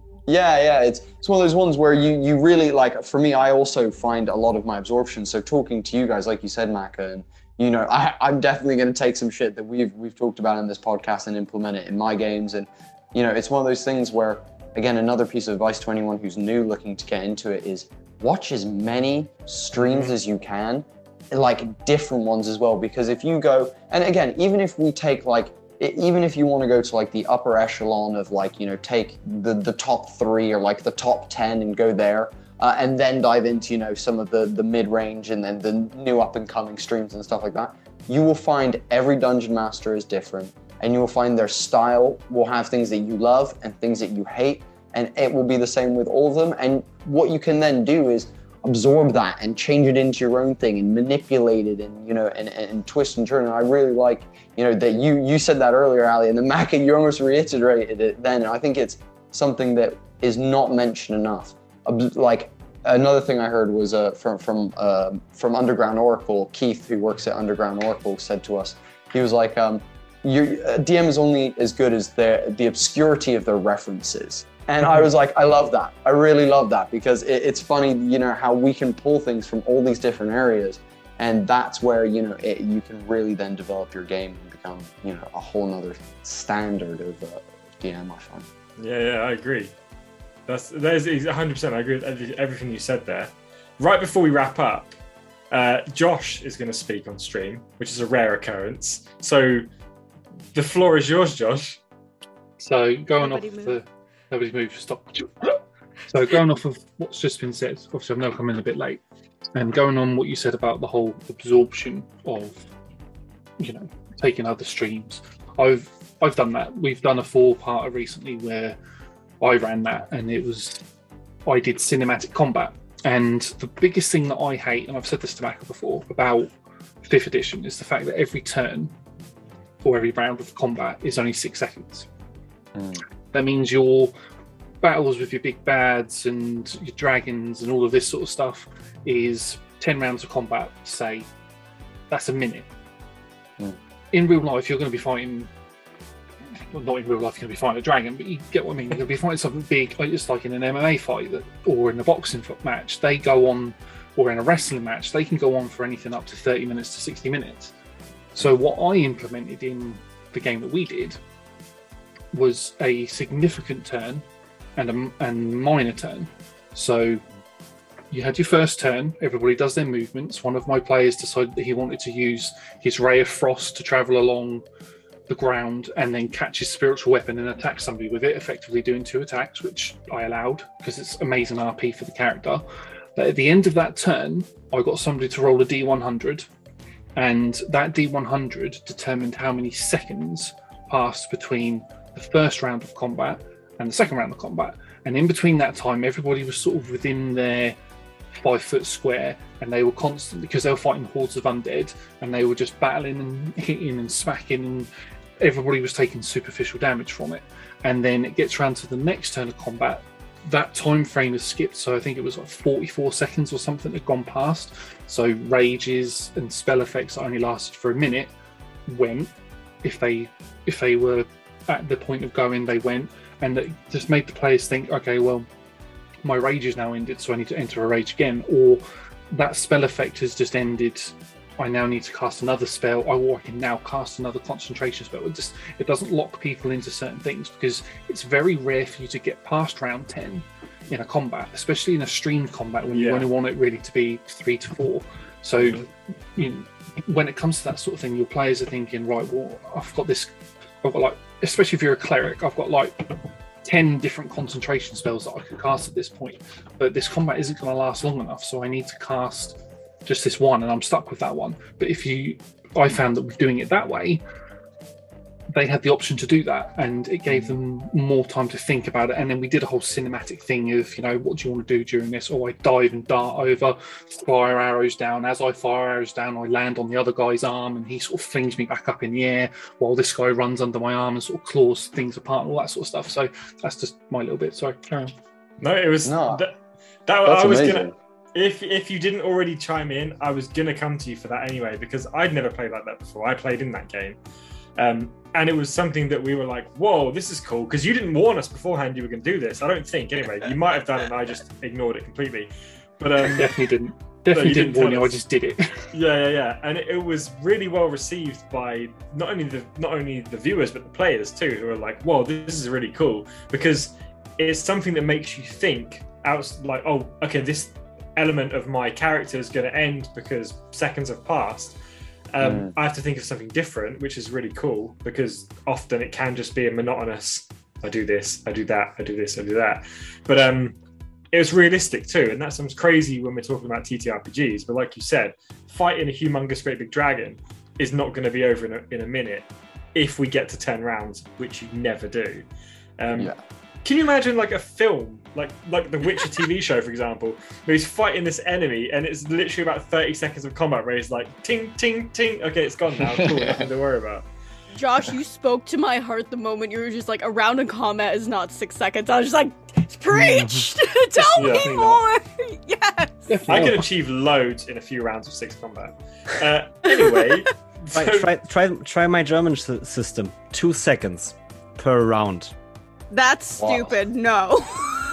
It's one of those ones where you really, like, for me, I also find a lot of my absorption. So talking to you guys, like you said, Maka, and, I'm definitely going to take some shit that we've talked about in this podcast and implement it in my games. And, it's one of those things where, again, another piece of advice to anyone who's new looking to get into it is watch as many streams as you can, like different ones as well. Because if you go, and again, even if we take even if you want to go to like the upper echelon of take the top 3 or like the top 10 and go there, and then dive into, some of the mid-range and then the new up and coming streams and stuff like that, you will find every dungeon master is different. And you will find their style will have things that you love and things that you hate, and it will be the same with all of them. And what you can then do is absorb that and change it into your own thing and manipulate it and, and twist and turn. And I really like, that you said that earlier, Ali, and then Maka, you almost reiterated it then. And I think it's something that is not mentioned enough. Like another thing I heard was from Underground Oracle, Keith, who works at Underground Oracle, said to us, he was like, your DM is only as good as the obscurity of their references. And I was like, I love that. I really love that, because it's funny, how we can pull things from all these different areas. And that's where, you can really then develop your game and become, a whole nother standard of DM, I find. Yeah, I agree. That is 100%. I agree with everything you said there. Right before we wrap up, Josh is going to speak on stream, which is a rare occurrence. So the floor is yours, Josh. So going nobody's moved. Stop. So going off of what's just been said, obviously I've now come in a bit late, and going on what you said about the whole absorption of, taking other streams. I've done that. We've done a 4-parter recently where I ran that, and I did cinematic combat. And the biggest thing that I hate, and I've said this to Maka before, about 5th edition is the fact that every turn or every round of combat is only 6 seconds. That means your battles with your big bads and your dragons and all of this sort of stuff is 10 rounds of combat, say. That's a minute. In real life, you're going to be fighting, well, not in real life, you're going to be fighting a dragon, but you get what I mean. You're going to be fighting something big, just like in an MMA fight or in a boxing match. They go on, or in a wrestling match, they can go on for anything up to 30 minutes to 60 minutes. So what I implemented in the game that we did was a significant turn and minor turn. So you had your first turn. Everybody does their movements. One of my players decided that he wanted to use his Ray of Frost to travel along the ground and then catch his spiritual weapon and attack somebody with it, effectively doing 2 attacks, which I allowed because it's amazing RP for the character. But at the end of that turn, I got somebody to roll a D100, and that D100 determined how many seconds passed between the first round of combat and the second round of combat. And in between that time, everybody was sort of within their 5-foot square, and they were constantly, because they were fighting hordes of undead, and they were just battling and hitting and smacking, and everybody was taking superficial damage from it. And then it gets around to the next turn of combat. That time frame has skipped, so I think it was like 44 seconds or something had gone past. So rages and spell effects that only lasted for a minute went. If they were at the point of going, they went, and that just made the players think, okay, well, my rage is now ended, so I need to enter a rage again, or that spell effect has just ended. I now need to cast another spell, or I can now cast another concentration spell. It doesn't lock people into certain things, because it's very rare for you to get past round 10 in a combat, especially in a streamed combat when you only want it really to be 3 to 4. So you know, when it comes to that sort of thing, your players are thinking, right, well, I've got like, especially if you're a cleric, I've got like 10 different concentration spells that I could cast at this point, but this combat isn't going to last long enough, so I need to cast just this one, and I'm stuck with that one. But I found that with doing it that way, they had the option to do that, and it gave them more time to think about it. And then we did a whole cinematic thing of, you know, what do you want to do during this? Or I dive and dart over, fire arrows down. As I fire arrows down, I land on the other guy's arm, and he sort of flings me back up in the air, while this guy runs under my arm and sort of claws things apart and all that sort of stuff. So that's just my little bit. Sorry, carry on. No, it was that I was amazing. If you didn't already chime in, I was gonna come to you for that anyway, because I'd never played like that before. I played in that game. And it was something that we were like, whoa, this is cool, because you didn't warn us beforehand you were going to do this. I don't think, anyway. You might have done it, and I just ignored it completely. But definitely didn't. Definitely didn't warn you. I just did it. Yeah. And it was really well received by not only the viewers, but the players too, who were like, whoa, this is really cool, because it's something that makes you think out, like, oh, okay, this element of my character is going to end because seconds have passed. I have to think of something different, which is really cool, because often it can just be a monotonous, I do this, I do that, I do this, I do that. But it was realistic too, and that sounds crazy when we're talking about TTRPGs, but like you said, fighting a humongous great big dragon is not going to be over in a minute if we get to 10 rounds, which you never do. Can you imagine like a film, like the Witcher TV show, for example, where he's fighting this enemy and it's literally about 30 seconds of combat where he's like, ting, ting, ting. Okay, it's gone now. Cool, nothing to worry about. Josh, you spoke to my heart the moment you were just like, a round of combat is not 6 seconds. I was just like, preach! Tell me more! Yes! I can achieve loads in a few rounds of 6 combat. Anyway. Try my German system. 2 seconds per round. That's stupid. No.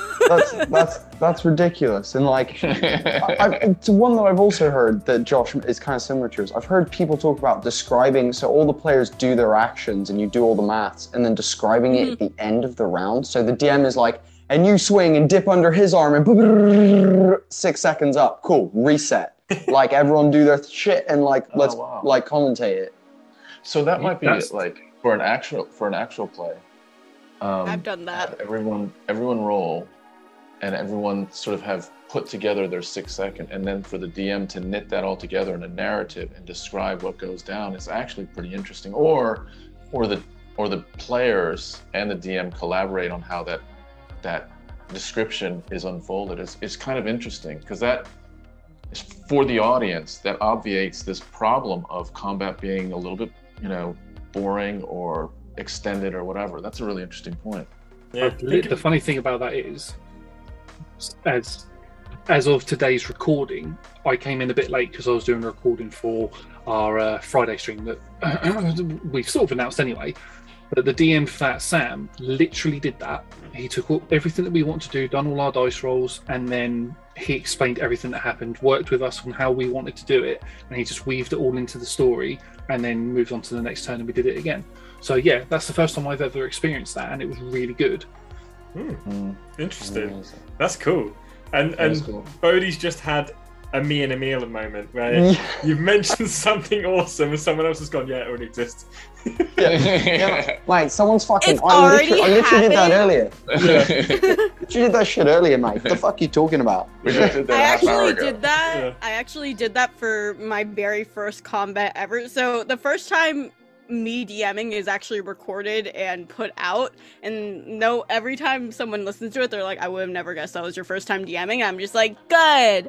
That's ridiculous. And like, it's one that I've also heard that Josh is kind of similar to yours. I've heard people talk about describing, so all the players do their actions and you do all the maths, and then describing it at the end of the round. So the DM is like, and you swing and dip under his arm and 6 seconds up. Cool. Reset. Like everyone do their shit and like let's like commentate it. So that might be like for an actual play. I've done that. Everyone roll, and everyone sort of have put together their 6 second, and then for the DM to knit that all together in a narrative and describe what goes down is actually pretty interesting. Or the players and the DM collaborate on how that description is unfolded. It's kind of interesting, because that is, for the audience, that obviates this problem of combat being a little bit, boring or extended or whatever. That's a really interesting point. Yeah. The funny thing about that is, as of today's recording, I came in a bit late because I was doing a recording for our Friday stream that we've sort of announced anyway. But the DM for that, Sam, literally did that. He took everything that we want to do, done all our dice rolls, and then he explained everything that happened, worked with us on how we wanted to do it, and he just weaved it all into the story and then moved on to the next turn and we did it again. So yeah, that's the first time I've ever experienced that, and it was really good. Interesting. That's cool. And cool. Bodhi's just had a me and Emil moment where you've mentioned something awesome and someone else has gone, yeah, it already exists. Yeah. Like, someone's fucking... It's I already literally did that earlier. Yeah. You did that shit earlier, mate. What the fuck are you talking about? We just did that I half an hour actually ago. did that. Yeah. I actually did that for my very first combat ever. So the first time me DMing is actually recorded and put out, and every time someone listens to it, they're like, I would have never guessed that was your first time DMing. I'm just like, good.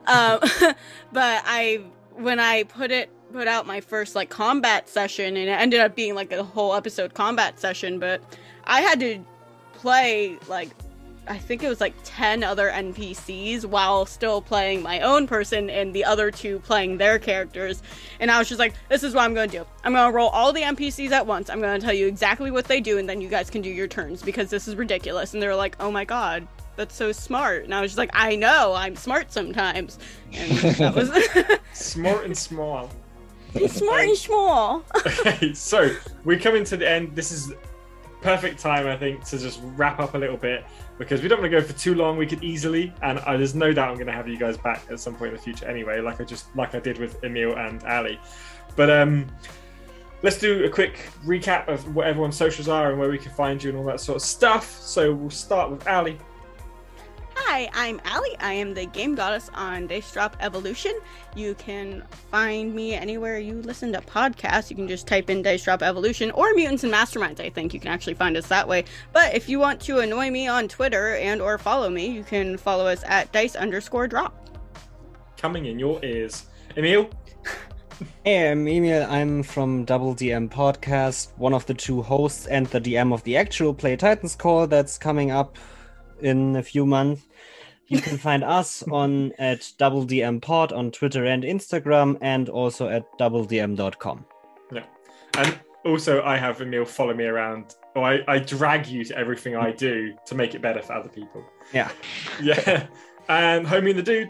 But when I put out my first like combat session, and it ended up being like a whole episode combat session, but I had to play like, I think it was like 10 other NPCs while still playing my own person and the other two playing their characters. And I was just like, this is what I'm going to do. I'm going to roll all the NPCs at once. I'm going to tell you exactly what they do, and then you guys can do your turns because this is ridiculous. And they were like, oh my god, that's so smart. And I was just like, I know, I'm smart sometimes. And that was Smart and small. smart and small. Okay, so we're coming to the end. This is perfect time, I think, to just wrap up a little bit because we don't want to go for too long. We could easily, and there's no doubt I'm going to have you guys back at some point in the future anyway, like I did with Emil and Ali. But let's do a quick recap of what everyone's socials are and where we can find you and all that sort of stuff. So we'll start with Ali. Hi, I'm Ali. I am the game goddess on Dice Drop Evolution. You can find me anywhere you listen to podcasts. You can just type in Dice Drop Evolution or Mutants and Masterminds. I think you can actually find us that way. But if you want to annoy me on Twitter and or follow me, you can follow us at Dice_Drop. Coming in your ears. Emil? Hey, I'm Emil. I'm from Double DM Podcast, one of the two hosts and the DM of the actual Play Titans call that's coming up in a few months. You can find us at Double DM Pod on Twitter and Instagram, and also at doubledm.com. Yeah. And also I have Emil follow me around, or I drag you to everything I do to make it better for other people. Yeah. Yeah. And Homie and the Dude.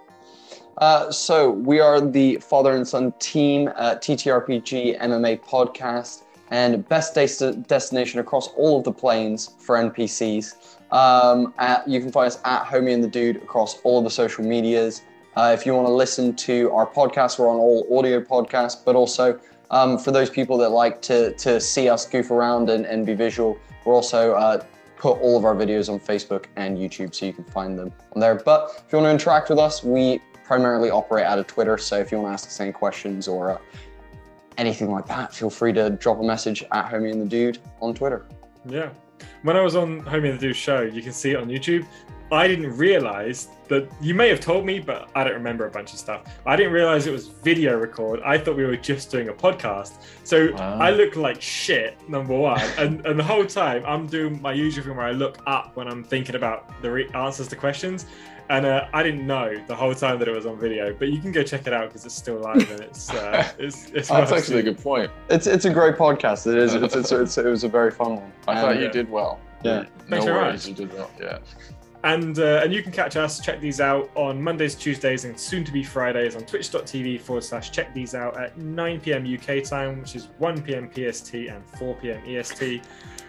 So we are the father and son team, TTRPG MMA podcast, and best destination across all of the planes for NPCs. You can find us at Homie and the Dude across all of the social medias. If you want to listen to our podcast, we're on all audio podcasts, but also for those people that like to see us goof around and be visual, we're also put all of our videos on Facebook and YouTube, so you can find them on there. But if you want to interact with us, we primarily operate out of Twitter, so if you want to ask us any questions or anything like that, feel free to drop a message at Homie and the Dude on Twitter. Yeah. When I was on Homie and the Dude show, you can see it on YouTube. I didn't realize that, you may have told me, but I don't remember a bunch of stuff. I didn't realize it was video record. I thought we were just doing a podcast. So Wow. I look like shit, number one. and the whole time I'm doing my usual thing where I look up when I'm thinking about the answers to questions. And I didn't know the whole time that it was on video, but you can go check it out because it's still live and it's That's actually a good point. It's a great podcast. It is. It was a very fun one. I thought you yeah. did well. Yeah. Thanks No very worries, much. you did well. Yeah. And you can catch us, check these out on Mondays, Tuesdays, and soon to be Fridays on twitch.tv/check these out at 9 p.m. UK time, which is 1 p.m. PST and 4 p.m. EST.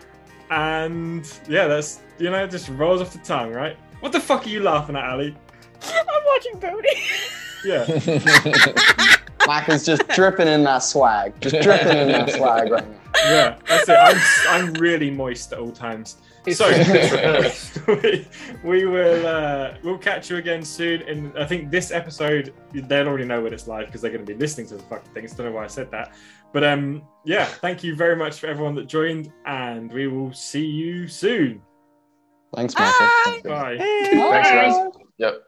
And yeah, that's, just rolls off the tongue, right? What the fuck are you laughing at, Ali? I'm watching Bodhi. Yeah. Mac is just dripping in that swag. Just dripping in that swag right now. Yeah, that's it. I'm really moist at all times. So we'll catch you again soon. And I think this episode, they'll already know when it's live because they're going to be listening to the fucking things. Don't know why I said that. But yeah, thank you very much for everyone that joined, and we will see you soon. Thanks, Michael. Bye. Thanks, guys. Yep.